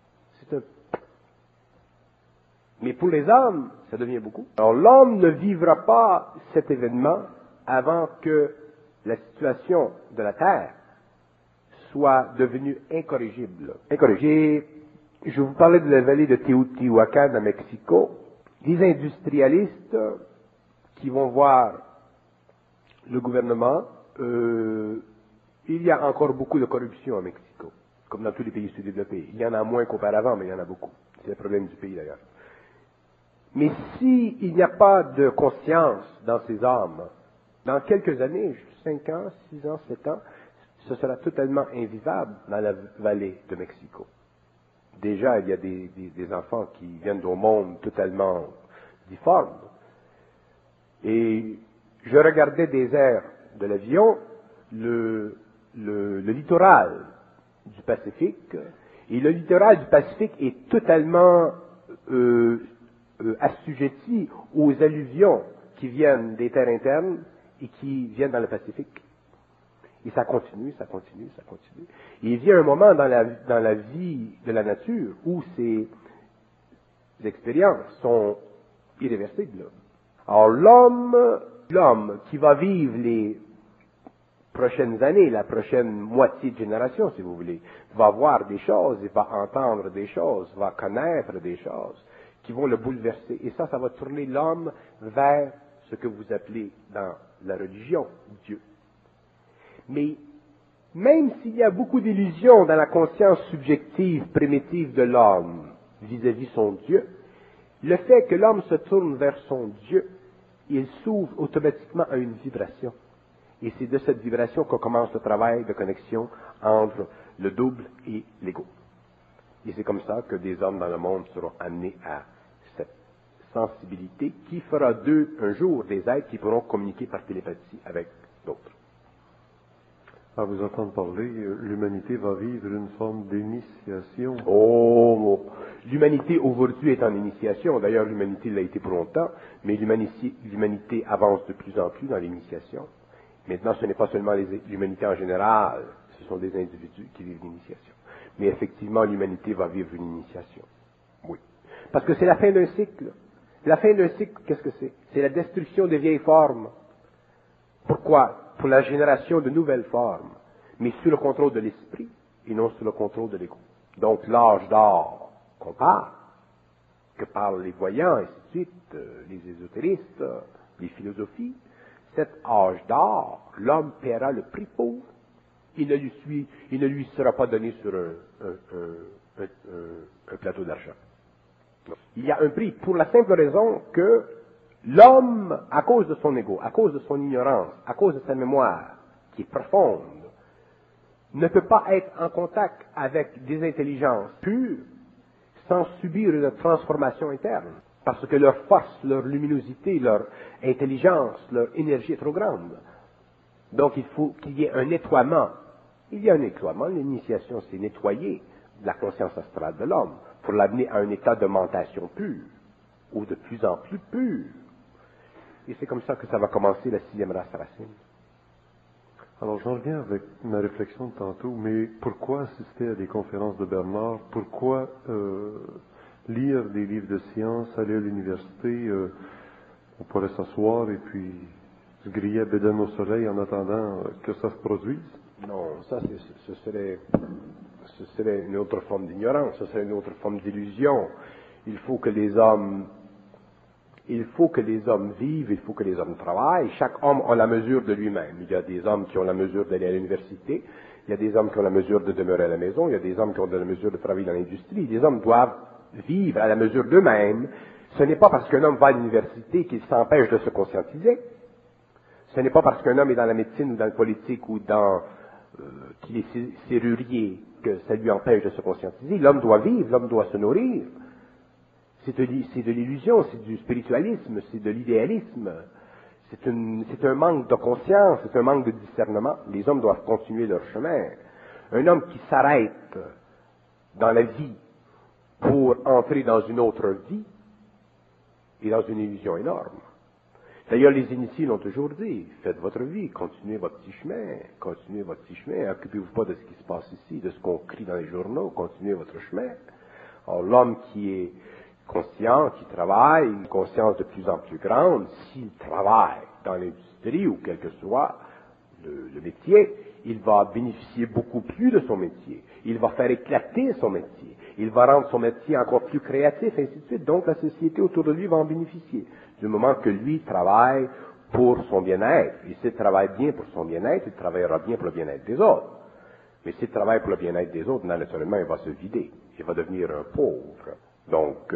mais pour les hommes, ça devient beaucoup. Alors, l'homme ne vivra pas cet événement avant que la situation de la Terre soit devenue incorrigible. Incorrigible. Je vous parlais de la vallée de Teotihuacan à Mexico. Des industrialistes qui vont voir le gouvernement Il y a encore beaucoup de corruption au Mexico, comme dans tous les pays sous-développés. Il y en a moins qu'auparavant, mais il y en a beaucoup. C'est le problème du pays d'ailleurs. Mais s'il n'y a pas de conscience dans ces hommes, dans quelques années, 5 ans, 6 ans, 7 ans, ce sera totalement invivable dans la vallée de Mexico. Déjà, il y a des enfants qui viennent au monde totalement difformes. Et je regardais des airs de l'avion, le littoral du Pacifique, et le littoral du Pacifique est totalement assujetti aux alluvions qui viennent des terres internes et qui viennent dans le Pacifique. Et ça continue, ça continue, ça continue. Et il vient un moment dans la vie de la nature où ces expériences sont irréversibles. Alors l'homme qui va vivre les prochaines années, la prochaine moitié de génération, si vous voulez, va voir des choses, il va entendre des choses, va connaître des choses qui vont le bouleverser. Et ça va tourner l'homme vers ce que vous appelez dans la religion Dieu. Mais même s'il y a beaucoup d'illusions dans la conscience subjective, primitive de l'homme vis-à-vis son Dieu, le fait que l'homme se tourne vers son Dieu, il s'ouvre automatiquement à une vibration. Et c'est de cette vibration qu'on commence le travail de connexion entre le double et l'ego. Et c'est comme ça que des hommes dans le monde seront amenés à cette sensibilité qui fera d'eux un jour des êtres qui pourront communiquer par télépathie avec d'autres. À vous entendre parler, l'humanité va vivre une forme d'initiation. Oh, l'humanité aujourd'hui est en initiation. D'ailleurs, l'humanité l'a été pour longtemps, mais l'humanité avance de plus en plus dans l'initiation. Maintenant, ce n'est pas seulement l'humanité en général, ce sont des individus qui vivent l'initiation. Mais effectivement, l'humanité va vivre une initiation. Oui. Parce que c'est la fin d'un cycle. La fin d'un cycle, qu'est-ce que c'est? C'est la destruction des vieilles formes. Pourquoi? Pour la génération de nouvelles formes, mais sous le contrôle de l'esprit et non sous le contrôle de l'ego. Donc l'âge d'or qu'on parle, que parlent les voyants, et ainsi de suite, les ésotéristes, les philosophies, cet âge d'or, l'homme paiera le prix pour. Il ne lui sera pas donné sur un plateau d'argent. Il y a un prix pour la simple raison que l'homme, à cause de son ego, à cause de son ignorance, à cause de sa mémoire, qui est profonde, ne peut pas être en contact avec des intelligences pures sans subir une transformation interne. Parce que leur force, leur luminosité, leur intelligence, leur énergie est trop grande. Donc il faut qu'il y ait un nettoiement. Il y a un nettoiement, l'initiation c'est nettoyer la conscience astrale de l'homme pour l'amener à un état de mentation pure, ou de plus en plus pur. Et c'est comme ça que ça va commencer la 6e race racine. Alors j'en reviens avec ma réflexion de tantôt, mais pourquoi assister à des conférences de Bernard? Pourquoi lire des livres de sciences, aller à l'université? On pourrait s'asseoir et puis se griller à bédaine au soleil en attendant que ça se produise? Non, ça ce serait une autre forme d'ignorance, ce serait une autre forme d'illusion. Il faut que les hommes vivent, il faut que les hommes travaillent. Chaque homme a la mesure de lui-même. Il y a des hommes qui ont la mesure d'aller à l'université, il y a des hommes qui ont la mesure de demeurer à la maison, il y a des hommes qui ont la mesure de travailler dans l'industrie. Les hommes doivent vivre à la mesure d'eux-mêmes. Ce n'est pas parce qu'un homme va à l'université qu'il s'empêche de se conscientiser. Ce n'est pas parce qu'un homme est dans la médecine ou dans le politique ou qu'il est serrurier que ça lui empêche de se conscientiser. L'homme doit vivre, l'homme doit se nourrir. C'est de l'illusion, c'est du spiritualisme, c'est de l'idéalisme. C'est un manque de conscience, c'est un manque de discernement. Les hommes doivent continuer leur chemin. Un homme qui s'arrête dans la vie pour entrer dans une autre vie est dans une illusion énorme. D'ailleurs, les initiés l'ont toujours dit, faites votre vie, continuez votre petit chemin, occupez-vous pas de ce qui se passe ici, de ce qu'on crie dans les journaux, continuez votre chemin. Alors, l'homme qui est conscient, qui travaille, une conscience de plus en plus grande, s'il travaille dans l'industrie ou quel que soit le métier, il va bénéficier beaucoup plus de son métier. Il va faire éclater son métier. Il va rendre son métier encore plus créatif, ainsi de suite. Donc, la société autour de lui va en bénéficier. Du moment que lui travaille pour son bien-être. Et s'il travaille bien pour son bien-être, il travaillera bien pour le bien-être des autres. Mais s'il travaille pour le bien-être des autres, naturellement, il va se vider. Il va devenir un pauvre. Donc,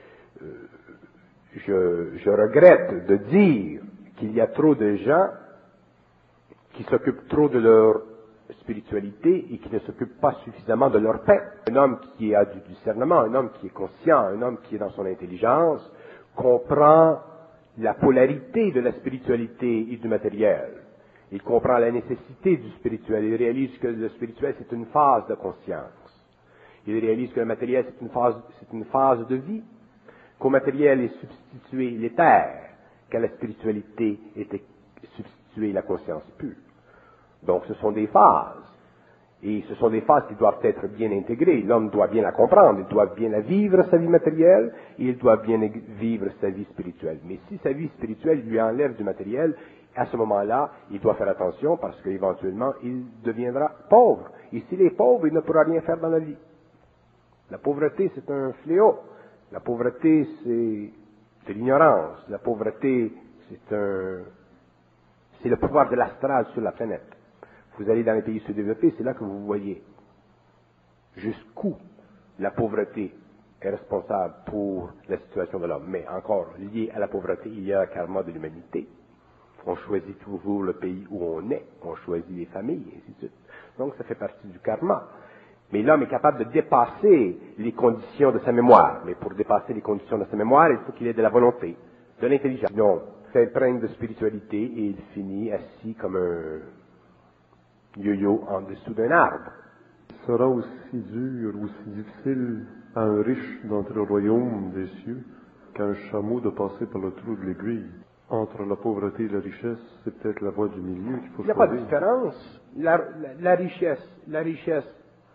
je regrette de dire qu'il y a trop de gens qui s'occupent trop de leur spiritualité et qui ne s'occupent pas suffisamment de leur paix. Un homme qui a du discernement, un homme qui est conscient, un homme qui est dans son intelligence, comprend la polarité de la spiritualité et du matériel. Il comprend la nécessité du spirituel. Il réalise que le spirituel, c'est une phase de conscience. Il réalise que le matériel, c'est une phase de vie. Qu'au matériel est substitué l'éther, qu'à la spiritualité est substituée la conscience pure. Donc ce sont des phases. Et ce sont des phases qui doivent être bien intégrées. L'homme doit bien la comprendre, il doit bien la vivre, sa vie matérielle, et il doit bien vivre sa vie spirituelle. Mais si sa vie spirituelle lui enlève du matériel, à ce moment-là, il doit faire attention parce qu'éventuellement, il deviendra pauvre. Et s'il est pauvre, il ne pourra rien faire dans la vie. La pauvreté, c'est un fléau. La pauvreté, c'est de l'ignorance. La pauvreté, c'est le pouvoir de l'astral sur la planète. Vous allez dans les pays sous-développés, c'est là que vous voyez jusqu'où la pauvreté est responsable pour la situation de l'homme. Mais encore, lié à la pauvreté, il y a le karma de l'humanité. On choisit toujours le pays où on est, on choisit les familles, et ainsi de suite. Donc ça fait partie du karma. Mais l'homme est capable de dépasser les conditions de sa mémoire. Mais pour dépasser les conditions de sa mémoire, il faut qu'il ait de la volonté, de l'intelligence. Sinon, s'imprègne de spiritualité et il finit assis comme un yo-yo en dessous d'un arbre. Il sera aussi dur, aussi difficile à un riche d'entrer au royaume des cieux qu'à un chameau de passer par le trou de l'aiguille. Entre la pauvreté et la richesse, c'est peut-être la voie du milieu qu'il faut choisir. Il n'y a pas de différence. La richesse,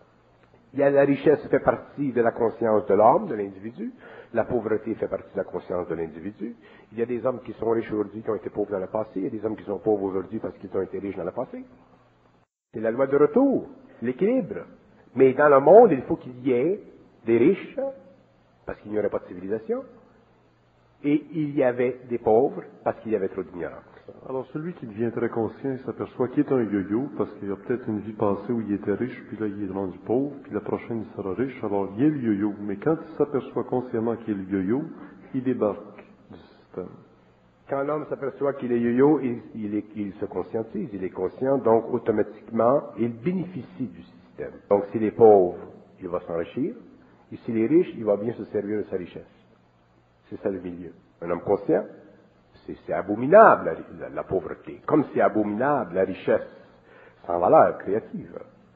la richesse fait partie de la conscience de l'homme, de l'individu. La pauvreté fait partie de la conscience de l'individu. Il y a des hommes qui sont riches aujourd'hui qui ont été pauvres dans le passé. Il y a des hommes qui sont pauvres aujourd'hui parce qu'ils ont été riches dans le passé. C'est la loi de retour, l'équilibre. Mais dans le monde, il faut qu'il y ait des riches, parce qu'il n'y aurait pas de civilisation, et il y avait des pauvres, parce qu'il y avait trop d'ignorance. Alors celui qui devient très conscient, il s'aperçoit qu'il est un yo-yo, parce qu'il y a peut-être une vie passée où il était riche, puis là il est rendu pauvre, puis la prochaine il sera riche, alors il y a le yo-yo. Mais quand il s'aperçoit consciemment qu'il est le yo-yo, il débarque du système. Quand l'homme s'aperçoit qu'il est yo-yo, il se conscientise, il est conscient, donc automatiquement, il bénéficie du système. Donc s'il est pauvre, il va s'enrichir, et s'il est riche, il va bien se servir de sa richesse. C'est ça le milieu. Un homme conscient, c'est abominable la pauvreté, comme c'est abominable la richesse sans valeur créative.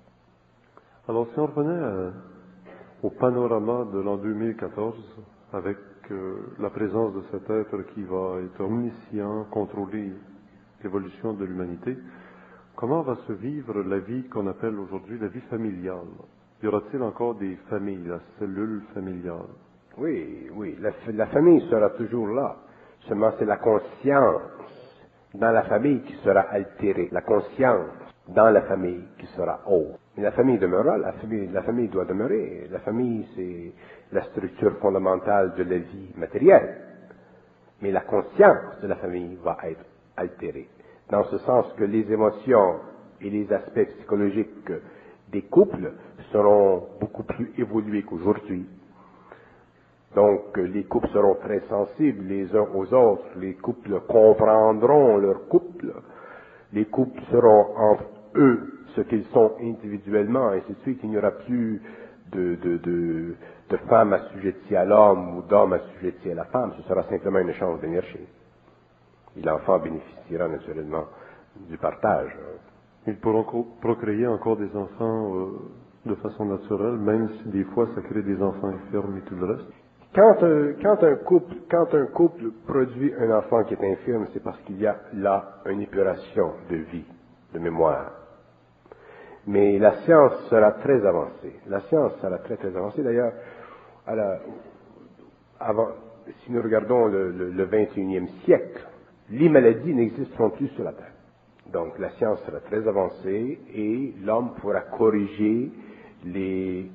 Alors si on revenait au panorama de l'an 2014, avec la présence de cet être qui va être omniscient, contrôler l'évolution de l'humanité, comment va se vivre la vie qu'on appelle aujourd'hui la vie familiale? Y aura-t-il encore des familles, la cellule familiale? Oui, la famille sera toujours là. Seulement c'est la conscience dans la famille qui sera altérée. La conscience dans la famille qui sera haute. Mais la famille demeurera, la famille doit demeurer. La famille, c'est la structure fondamentale de la vie matérielle. Mais la conscience de la famille va être altérée. Dans ce sens que les émotions et les aspects psychologiques des couples seront beaucoup plus évolués qu'aujourd'hui. Donc, les couples seront très sensibles les uns aux autres. Les couples comprendront leur couple. Les couples seront entre eux ce qu'ils sont individuellement, et ainsi de suite. Il n'y aura plus de femmes assujetties à l'homme ou d'hommes assujettis à la femme. Ce sera simplement un échange d'énergie. Et l'enfant bénéficiera naturellement du partage. Ils pourront procréer encore des enfants de façon naturelle, même si des fois ça crée des enfants infirmes et tout le reste. Quand un couple produit un enfant qui est infirme, c'est parce qu'il y a là une épuration de vie, de mémoire. Mais la science sera très avancée. La science sera très très avancée. D'ailleurs, si nous regardons le 21e siècle, les maladies n'existeront plus sur la Terre. Donc la science sera très avancée et l'homme pourra corriger les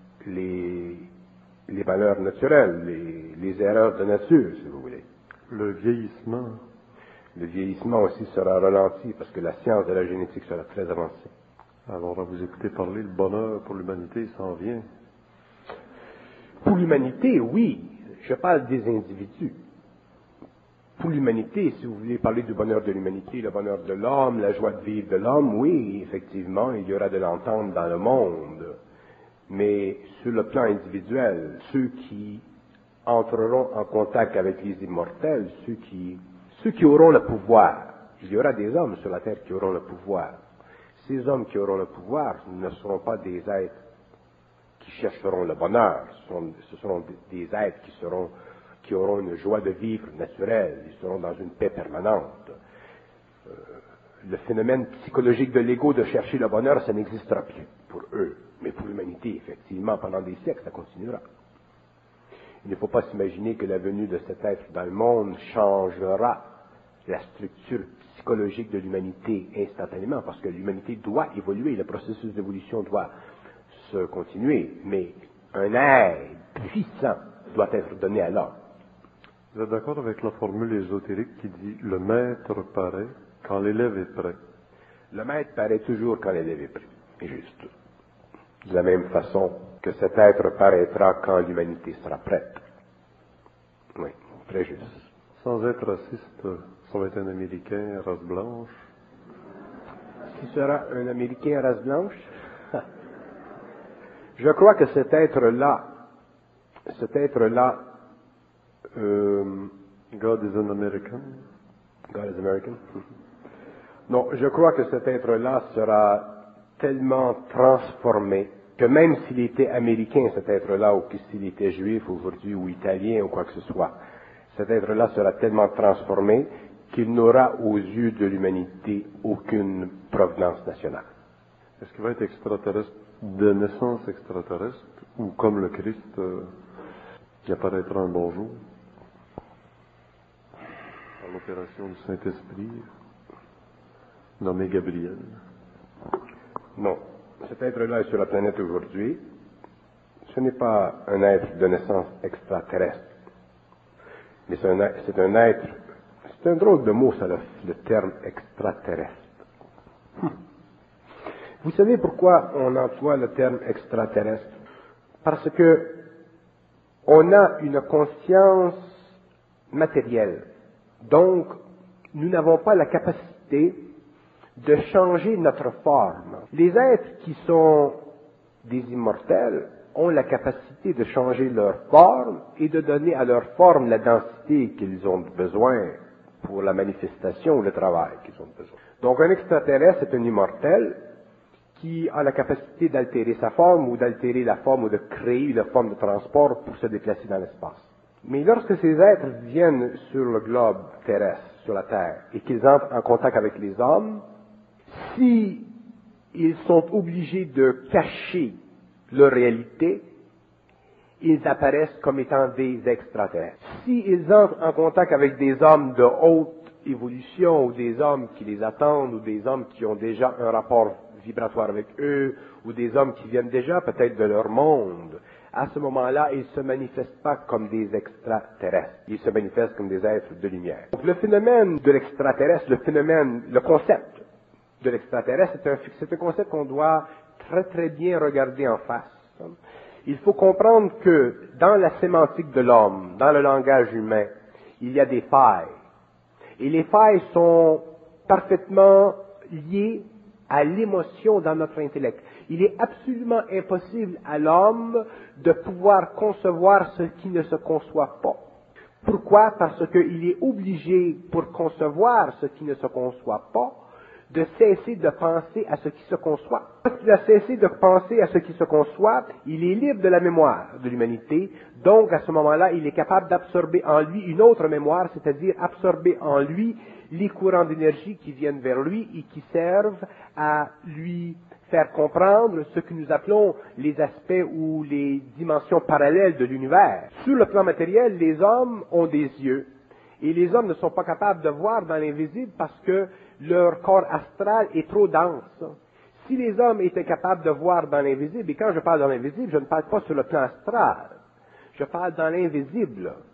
malheurs naturels, les erreurs de nature, si vous voulez. Le vieillissement. Le vieillissement aussi sera ralenti parce que la science de la génétique sera très avancée. Alors, à vous écouter parler, le bonheur pour l'humanité s'en vient. Pour l'humanité, oui. Je parle des individus. Pour l'humanité, si vous voulez parler du bonheur de l'humanité, le bonheur de l'homme, la joie de vivre de l'homme, oui, effectivement, il y aura de l'entente dans le monde. Mais sur le plan individuel, ceux qui entreront en contact avec les immortels, ceux qui auront le pouvoir, il y aura des hommes sur la terre qui auront le pouvoir. Ces hommes qui auront le pouvoir ne seront pas des êtres qui chercheront le bonheur, ce seront des êtres qui auront une joie de vivre naturelle, ils seront dans une paix permanente. Le phénomène psychologique de l'ego de chercher le bonheur, ça n'existera plus pour eux. Mais pour l'humanité, effectivement, pendant des siècles, ça continuera. Il ne faut pas s'imaginer que la venue de cet être dans le monde changera la structure psychologique de l'humanité instantanément, parce que l'humanité doit évoluer, le processus d'évolution doit se continuer, mais un aide puissant doit être donné à l'homme. Vous êtes d'accord avec la formule ésotérique qui dit « le maître paraît quand l'élève est prêt ». Le maître paraît toujours quand l'élève est prêt, et juste. De la même façon que cet être paraîtra quand l'humanité sera prête. Oui, très juste. Sans être raciste, ça va être un Américain, race blanche. Qui sera un Américain race blanche? Je crois que cet être-là, God is an American. God is American? Non, je crois que cet être-là sera tellement transformé que même s'il était américain, cet être-là, ou que s'il était juif aujourd'hui, ou italien, ou quoi que ce soit, cet être-là sera tellement transformé qu'il n'aura aux yeux de l'humanité aucune provenance nationale. Est-ce qu'il va être extraterrestre, de naissance extraterrestre, ou comme le Christ qui apparaîtra un bon jour, par l'opération du Saint-Esprit, nommé Gabriel? Non. Cet être-là est sur la planète aujourd'hui. Ce n'est pas un être de naissance extraterrestre. Mais c'est un être, c'est un drôle de mot, ça, le terme extraterrestre. Vous savez pourquoi on emploie le terme extraterrestre? Parce que on a une conscience matérielle. Donc, nous n'avons pas la capacité de changer notre forme. Les êtres qui sont des immortels ont la capacité de changer leur forme et de donner à leur forme la densité qu'ils ont besoin pour la manifestation ou le travail qu'ils ont besoin. Donc un extraterrestre est un immortel qui a la capacité d'altérer sa forme ou d'altérer la forme ou de créer une forme de transport pour se déplacer dans l'espace. Mais lorsque ces êtres viennent sur le globe terrestre, sur la Terre, et qu'ils entrent en contact avec les hommes, si ils sont obligés de cacher leur réalité, ils apparaissent comme étant des extraterrestres. S'ils entrent en contact avec des hommes de haute évolution, ou des hommes qui les attendent, ou des hommes qui ont déjà un rapport vibratoire avec eux, ou des hommes qui viennent déjà peut-être de leur monde, à ce moment-là, ils ne se manifestent pas comme des extraterrestres. Ils se manifestent comme des êtres de lumière. Donc le phénomène de l'extraterrestre, le concept de l'extraterrestre, c'est un concept qu'on doit très très bien regarder en face. Il faut comprendre que dans la sémantique de l'homme, dans le langage humain, il y a des failles. Et les failles sont parfaitement liées à l'émotion dans notre intellect. Il est absolument impossible à l'homme de pouvoir concevoir ce qui ne se conçoit pas. Pourquoi? Parce qu'il est obligé, pour concevoir ce qui ne se conçoit pas, de cesser de penser à ce qui se conçoit. Lorsqu'il a cessé de penser à ce qui se conçoit, il est libre de la mémoire de l'humanité. Donc, à ce moment-là, il est capable d'absorber en lui une autre mémoire, c'est-à-dire absorber en lui les courants d'énergie qui viennent vers lui et qui servent à lui faire comprendre ce que nous appelons les aspects ou les dimensions parallèles de l'univers. Sur le plan matériel, les hommes ont des yeux. Et les hommes ne sont pas capables de voir dans l'invisible parce que leur corps astral est trop dense. Si les hommes étaient capables de voir dans l'invisible, et quand je parle dans l'invisible, je ne parle pas sur le plan astral, je parle dans l'invisible.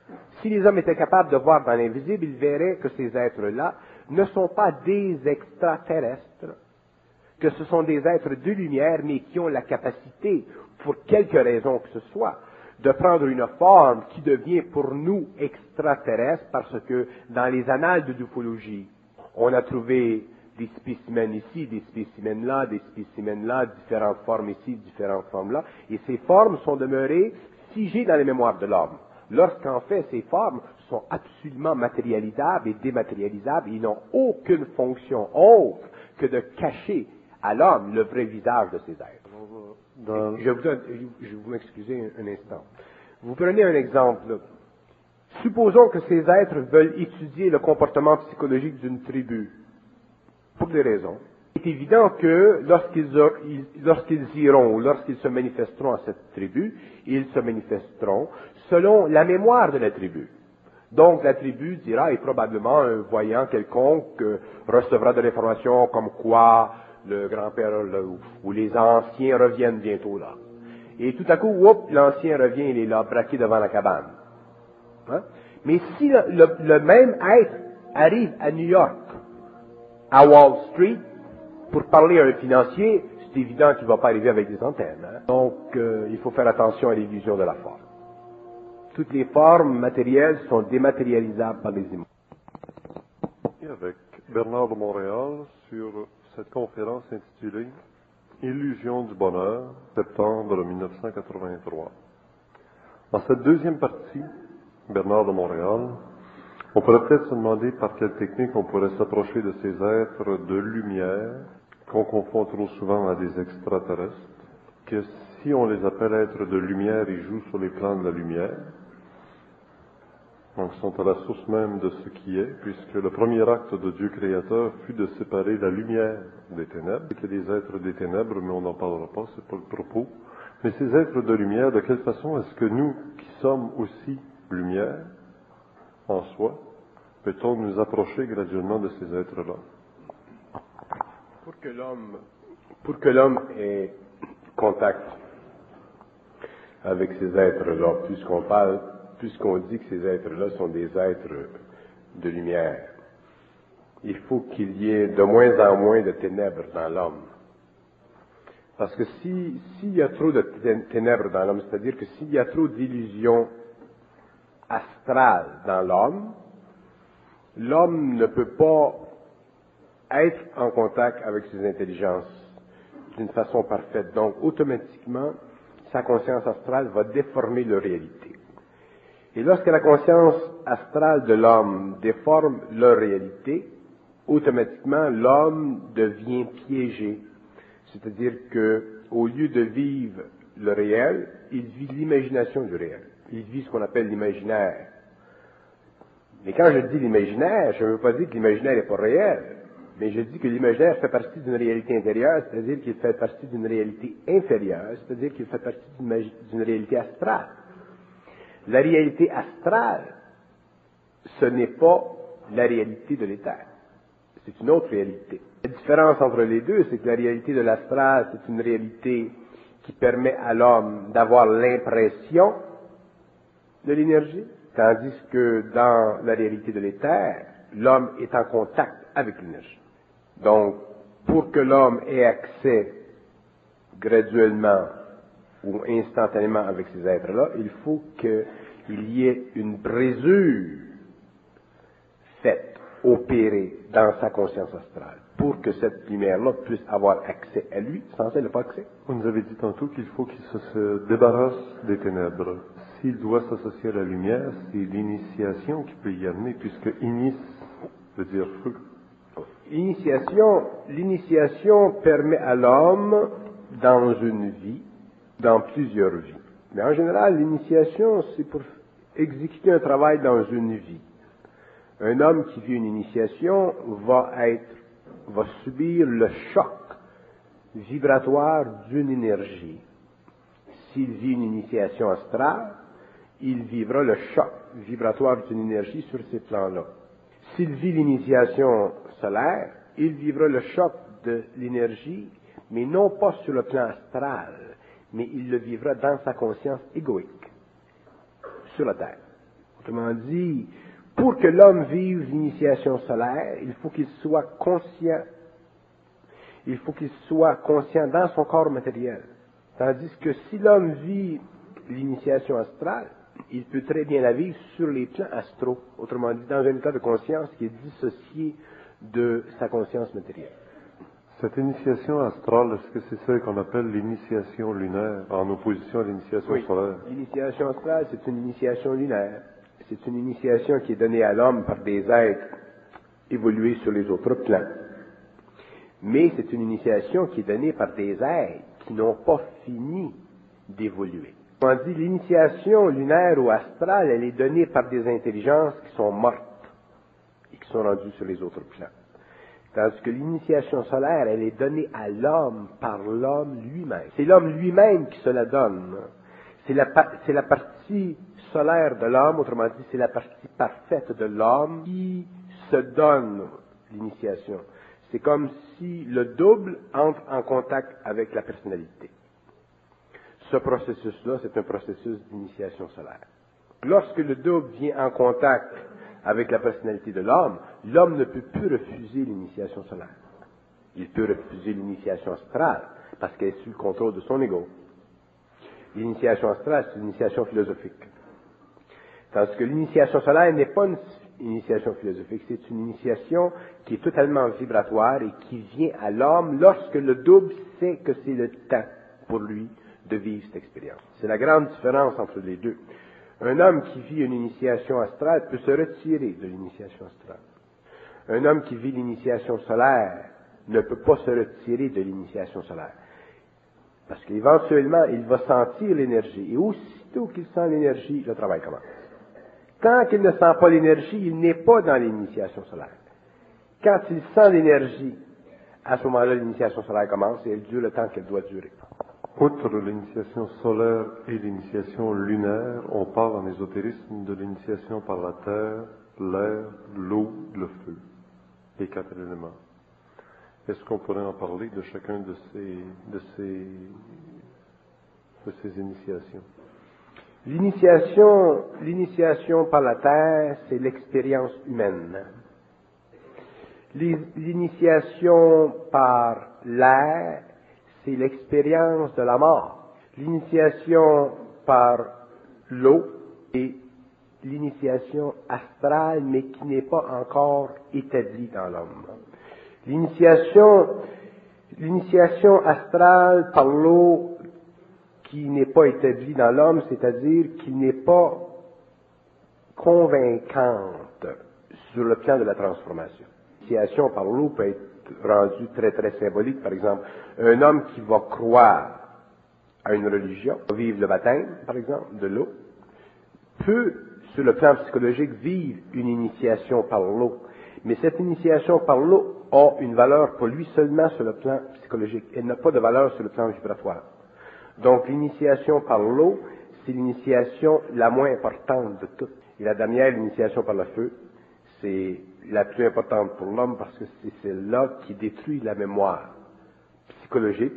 Si les hommes étaient capables de voir dans l'invisible, ils verraient que ces êtres-là ne sont pas des extraterrestres, que ce sont des êtres de lumière, mais qui ont la capacité, pour quelque raison que ce soit, de prendre une forme qui devient pour nous extraterrestre, parce que dans les annales de l'ufologie, on a trouvé des spécimens ici, des spécimens là, différentes formes ici, différentes formes là, et ces formes sont demeurées figées dans les mémoires de l'homme. Lorsqu'en fait, ces formes sont absolument matérialisables et dématérialisables, ils n'ont aucune fonction autre que de cacher à l'homme le vrai visage de ces êtres. Je vais vous m'excuser un instant. Vous prenez un exemple. Supposons que ces êtres veulent étudier le comportement psychologique d'une tribu, pour des raisons. Il est évident que lorsqu'ils iront ou lorsqu'ils se manifesteront à cette tribu, ils se manifesteront selon la mémoire de la tribu. Donc la tribu dira, et probablement un voyant quelconque recevra de l'information comme quoi le grand-père ou les anciens reviennent bientôt là. Et tout à coup, l'ancien revient, il est là, braqué devant la cabane. Hein? Mais si le même être arrive à New York, à Wall Street, pour parler à un financier, c'est évident qu'il ne va pas arriver avec des antennes. Hein? Donc, il faut faire attention à l'illusion de la forme. Toutes les formes matérielles sont dématérialisables par les émotions. Et avec Bernard de Montréal sur cette conférence intitulée Illusion du bonheur, septembre 1983. Dans cette deuxième partie, Bernard de Montréal, on pourrait peut-être se demander par quelle technique on pourrait s'approcher de ces êtres de lumière qu'on confond trop souvent à des extraterrestres, que si on les appelle êtres de lumière, ils jouent sur les plans de la lumière, donc sont à la source même de ce qui est, puisque le premier acte de Dieu créateur fut de séparer la lumière des ténèbres. Il y a des êtres des ténèbres, mais on n'en parlera pas, c'est pas le propos. Mais ces êtres de lumière, de quelle façon est-ce que nous, qui sommes aussi lumière en soi, peut-on nous approcher graduellement de ces êtres-là? Pour que l'homme ait contact avec ces êtres-là, puisqu'on dit que ces êtres-là sont des êtres de lumière, il faut qu'il y ait de moins en moins de ténèbres dans l'homme. Parce que s'il y a trop de ténèbres dans l'homme, c'est-à-dire que s'il y a trop d'illusions astrales dans l'homme, l'homme ne peut pas être en contact avec ses intelligences d'une façon parfaite. Donc, automatiquement, sa conscience astrale va déformer la réalité. Et lorsque la conscience astrale de l'homme déforme leur réalité, automatiquement, l'homme devient piégé. C'est-à-dire que, au lieu de vivre le réel, il vit l'imagination du réel. Il vit ce qu'on appelle l'imaginaire. Mais quand je dis l'imaginaire, je ne veux pas dire que l'imaginaire n'est pas réel, mais je dis que l'imaginaire fait partie d'une réalité intérieure, c'est-à-dire qu'il fait partie d'une réalité inférieure, c'est-à-dire qu'il fait partie d'une réalité astrale. La réalité astrale, ce n'est pas la réalité de l'éther. C'est une autre réalité. La différence entre les deux, c'est que la réalité de l'astral, c'est une réalité qui permet à l'homme d'avoir l'impression de l'énergie, tandis que dans la réalité de l'éther, l'homme est en contact avec l'énergie. Donc, pour que l'homme ait accès graduellement ou instantanément avec ces êtres-là, il faut qu'il y ait une brisure faite, opérée dans sa conscience astrale, pour que cette lumière-là puisse avoir accès à lui, sans elle n'a pas accès. Vous nous avez dit tantôt qu'il faut qu'il se débarrasse des ténèbres. S'il doit s'associer à la lumière, c'est l'initiation qui peut y amener, puisque inis veut dire feu. L'initiation permet à l'homme, dans une vie, dans plusieurs vies. Mais en général, l'initiation, c'est pour exécuter un travail dans une vie. Un homme qui vit une initiation va subir le choc vibratoire d'une énergie. S'il vit une initiation astrale, il vivra le choc vibratoire d'une énergie sur ces plans-là. S'il vit l'initiation solaire, il vivra le choc de l'énergie, mais non pas sur le plan astral, mais il le vivra dans sa conscience égoïque, sur la Terre. Autrement dit, pour que l'homme vive l'initiation solaire, il faut qu'il soit conscient. Il faut qu'il soit conscient dans son corps matériel. Tandis que si l'homme vit l'initiation astrale, il peut très bien la vivre sur les plans astraux. Autrement dit, dans un état de conscience qui est dissocié de sa conscience matérielle. Cette initiation astrale, est-ce que c'est celle qu'on appelle l'initiation lunaire, en opposition à l'initiation solaire? L'initiation astrale, c'est une initiation lunaire. C'est une initiation qui est donnée à l'homme par des êtres évolués sur les autres plans. Mais c'est une initiation qui est donnée par des êtres qui n'ont pas fini d'évoluer. On dit l'initiation lunaire ou astrale, elle est donnée par des intelligences qui sont mortes et qui sont rendues sur les autres plans. Tandis que l'initiation solaire, elle est donnée à l'homme par l'homme lui-même. C'est l'homme lui-même qui se la donne. C'est la partie solaire de l'homme, autrement dit, c'est la partie parfaite de l'homme qui se donne l'initiation. C'est comme si le double entre en contact avec la personnalité. Ce processus-là, c'est un processus d'initiation solaire. Lorsque le double vient en contact avec la personnalité de l'homme, l'homme ne peut plus refuser l'initiation solaire. Il peut refuser l'initiation astrale, parce qu'elle est sous le contrôle de son ego. L'initiation astrale, c'est une initiation philosophique. Tandis que l'initiation solaire n'est pas une initiation philosophique, c'est une initiation qui est totalement vibratoire et qui vient à l'homme lorsque le double sait que c'est le temps pour lui de vivre cette expérience. C'est la grande différence entre les deux. Un homme qui vit une initiation astrale peut se retirer de l'initiation astrale. Un homme qui vit l'initiation solaire ne peut pas se retirer de l'initiation solaire. Parce qu'éventuellement, il va sentir l'énergie. Et aussitôt qu'il sent l'énergie, le travail commence. Tant qu'il ne sent pas l'énergie, il n'est pas dans l'initiation solaire. Quand il sent l'énergie, à ce moment-là, l'initiation solaire commence et elle dure le temps qu'elle doit durer. Outre l'initiation solaire et l'initiation lunaire, on parle en ésotérisme de l'initiation par la terre, l'air, l'eau, le feu, les 4 éléments. Est-ce qu'on pourrait en parler de chacun de ces initiations? L'initiation par la terre, c'est l'expérience humaine. L'initiation par l'air, c'est l'expérience de la mort. L'initiation par l'eau est l'initiation astrale, mais qui n'est pas encore établie dans l'homme. L'initiation astrale par l'eau qui n'est pas établie dans l'homme, c'est-à-dire qui n'est pas convaincante sur le plan de la transformation. L'initiation par l'eau peut être rendue très très symbolique. Par exemple, un homme qui va croire à une religion, vivre le baptême, par exemple, de l'eau, peut, sur le plan psychologique, vivre une initiation par l'eau. Mais cette initiation par l'eau a une valeur pour lui seulement sur le plan psychologique. Elle n'a pas de valeur sur le plan vibratoire. Donc l'initiation par l'eau, c'est l'initiation la moins importante de toutes. Et la dernière, l'initiation par le feu, c'est la plus importante pour l'homme parce que c'est celle-là qui détruit la mémoire psychologique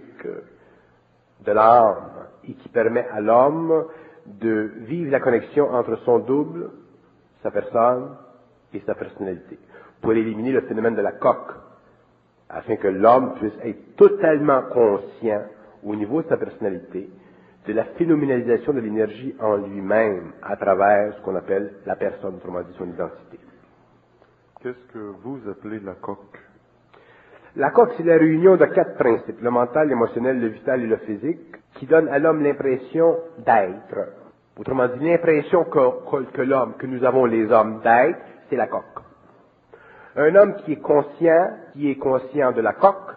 de l'âme et qui permet à l'homme de vivre la connexion entre son double, sa personne et sa personnalité, pour éliminer le phénomène de la coque, afin que l'homme puisse être totalement conscient au niveau de sa personnalité de la phénoménalisation de l'énergie en lui-même à travers ce qu'on appelle la personne, autrement dit son identité. Qu'est-ce que vous appelez la coque? La coque, c'est la réunion de 4 principes, le mental, l'émotionnel, le vital et le physique, qui donnent à l'homme l'impression d'être. Autrement dit, l'impression que l'homme, que nous avons les hommes d'être, c'est la coque. Un homme qui est conscient de la coque,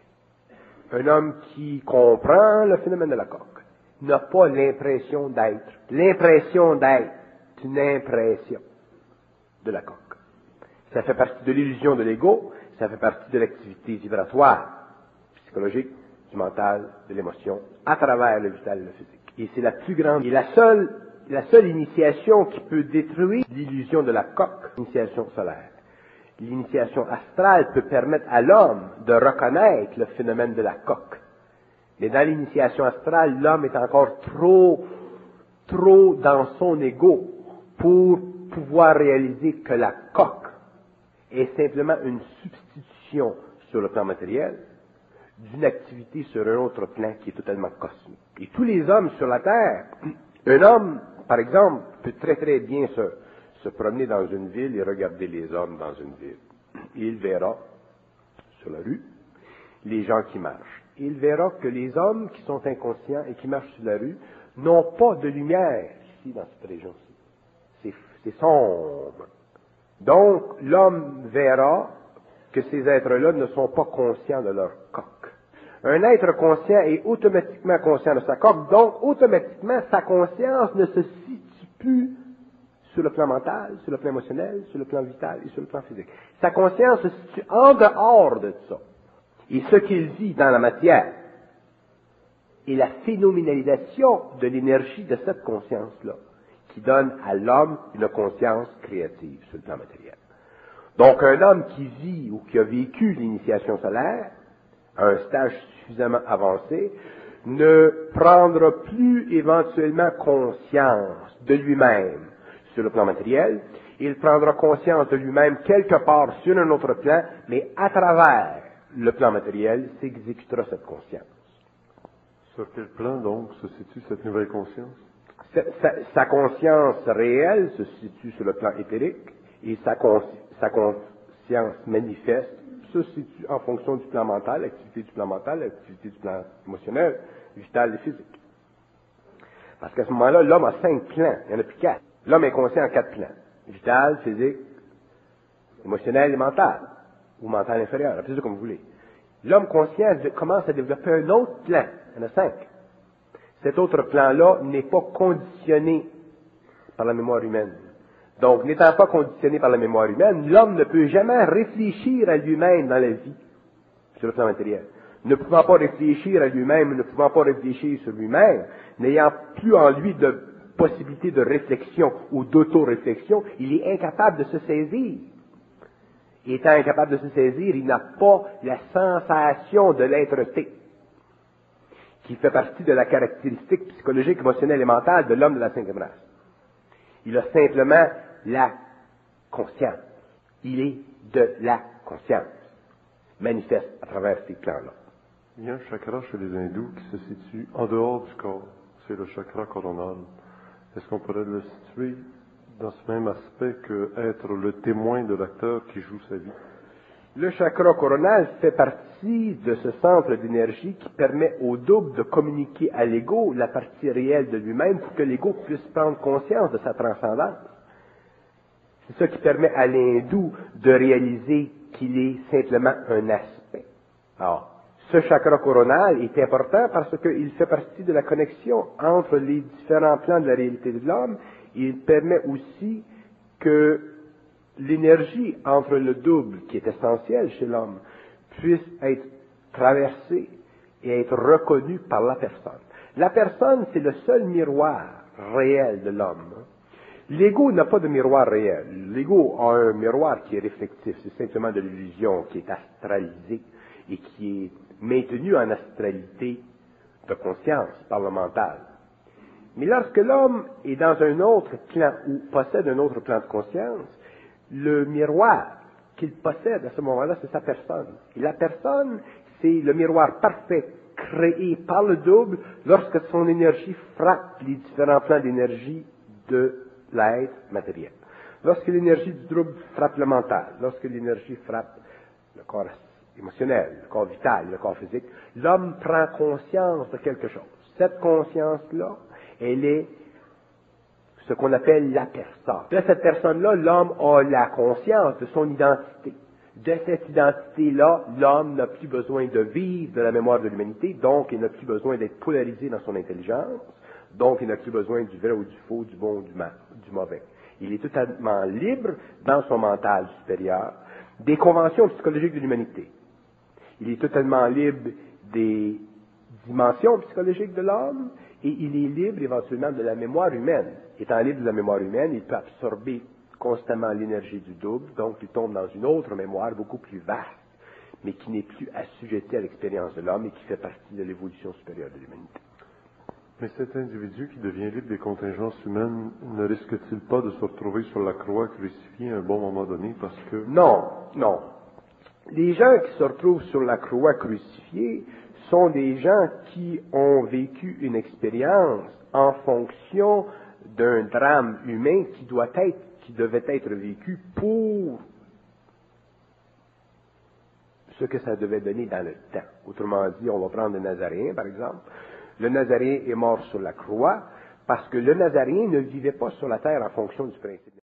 un homme qui comprend le phénomène de la coque, n'a pas l'impression d'être. L'impression d'être, c'est une impression de la coque. Ça fait partie de l'illusion de l'ego, ça fait partie de l'activité vibratoire, psychologique, du mental, de l'émotion, à travers le vital et le physique. Et c'est la plus grande, et la seule initiation qui peut détruire l'illusion de la coque, l'initiation solaire. L'initiation astrale peut permettre à l'homme de reconnaître le phénomène de la coque. Mais dans l'initiation astrale, l'homme est encore trop dans son ego pour pouvoir réaliser que la coque est simplement une substitution sur le plan matériel d'une activité sur un autre plan qui est totalement cosmique. Et tous les hommes sur la Terre, un homme, par exemple, peut très très bien se promener dans une ville et regarder les hommes dans une ville. Il verra sur la rue les gens qui marchent. Il verra que les hommes qui sont inconscients et qui marchent sur la rue n'ont pas de lumière ici dans cette région-ci. C'est sombre. Donc, l'homme verra que ces êtres-là ne sont pas conscients de leur coque. Un être conscient est automatiquement conscient de sa coque, donc automatiquement sa conscience ne se situe plus sur le plan mental, sur le plan émotionnel, sur le plan vital et sur le plan physique. Sa conscience se situe en dehors de ça. Et ce qu'il vit dans la matière est la phénoménalisation de l'énergie de cette conscience-là, qui donne à l'homme une conscience créative sur le plan matériel. Donc, un homme qui vit ou qui a vécu l'initiation solaire, à un stage suffisamment avancé, ne prendra plus éventuellement conscience de lui-même sur le plan matériel. Il prendra conscience de lui-même quelque part sur un autre plan, mais à travers le plan matériel s'exécutera cette conscience. Sur quel plan, donc, se situe cette nouvelle conscience? Sa conscience réelle se situe sur le plan éthérique et sa conscience manifeste se situe en fonction du plan mental, l'activité du plan mental, l'activité du plan émotionnel, vital et physique. Parce qu'à ce moment-là, l'homme a 5 plans, il n'y en a plus 4. L'homme est conscient en 4 plans. Vital, physique, émotionnel et mental. Ou mental inférieur, appelez ça comme vous voulez. L'homme conscient commence à développer un autre plan, il y en a 5. Cet autre plan-là n'est pas conditionné par la mémoire humaine. Donc, n'étant pas conditionné par la mémoire humaine, l'homme ne peut jamais réfléchir à lui-même dans la vie, sur le plan matériel. Ne pouvant pas réfléchir à lui-même, ne pouvant pas réfléchir sur lui-même, n'ayant plus en lui de possibilité de réflexion ou d'auto-réflexion, il est incapable de se saisir. Et étant incapable de se saisir, il n'a pas la sensation de l'être-té, qui fait partie de la caractéristique psychologique, émotionnelle et mentale de l'homme de la 5e race. Il a simplement la conscience. Il est de la conscience, manifeste à travers ces plans-là. Il y a un chakra chez les hindous qui se situe en dehors du corps. C'est le chakra coronal. Est-ce qu'on pourrait le situer dans ce même aspect que être le témoin de l'acteur qui joue sa vie? Le chakra coronal fait partie de ce centre d'énergie qui permet au double de communiquer à l'ego la partie réelle de lui-même pour que l'ego puisse prendre conscience de sa transcendance. C'est ça qui permet à l'hindou de réaliser qu'il est simplement un aspect. Alors, ce chakra coronal est important parce qu'il fait partie de la connexion entre les différents plans de la réalité de l'homme. Il permet aussi que l'énergie entre le double, qui est essentiel chez l'homme, puisse être traversée et être reconnue par la personne. La personne, c'est le seul miroir réel de l'homme. L'ego n'a pas de miroir réel. L'ego a un miroir qui est réflectif. C'est simplement de l'illusion qui est astralisée et qui est maintenue en astralité de conscience par le mental. Mais lorsque l'homme est dans un autre plan ou possède un autre plan de conscience, le miroir qu'il possède à ce moment-là, c'est sa personne. Et la personne, c'est le miroir parfait créé par le double lorsque son énergie frappe les différents plans d'énergie de l'être matériel. Lorsque l'énergie du double frappe le mental, lorsque l'énergie frappe le corps émotionnel, le corps vital, le corps physique, l'homme prend conscience de quelque chose. Cette conscience-là, elle est ce qu'on appelle la personne. De cette personne-là, l'homme a la conscience de son identité. De cette identité-là, l'homme n'a plus besoin de vivre de la mémoire de l'humanité, donc il n'a plus besoin d'être polarisé dans son intelligence, donc il n'a plus besoin du vrai ou du faux, du bon ou du mauvais. Il est totalement libre dans son mental supérieur des conventions psychologiques de l'humanité. Il est totalement libre des dimensions psychologiques de l'homme et il est libre éventuellement de la mémoire humaine. Étant libre de la mémoire humaine, il peut absorber constamment l'énergie du double, donc il tombe dans une autre mémoire beaucoup plus vaste, mais qui n'est plus assujettie à l'expérience de l'homme et qui fait partie de l'évolution supérieure de l'humanité. Mais cet individu qui devient libre des contingences humaines ne risque-t-il pas de se retrouver sur la croix crucifié à un bon moment donné parce que... Non, non. Les gens qui se retrouvent sur la croix crucifiée sont des gens qui ont vécu une expérience en fonction d'un drame humain qui devait être vécu pour ce que ça devait donner dans le temps. Autrement dit, on va prendre le Nazaréen, par exemple. Le Nazaréen est mort sur la croix parce que le Nazaréen ne vivait pas sur la terre en fonction du principe.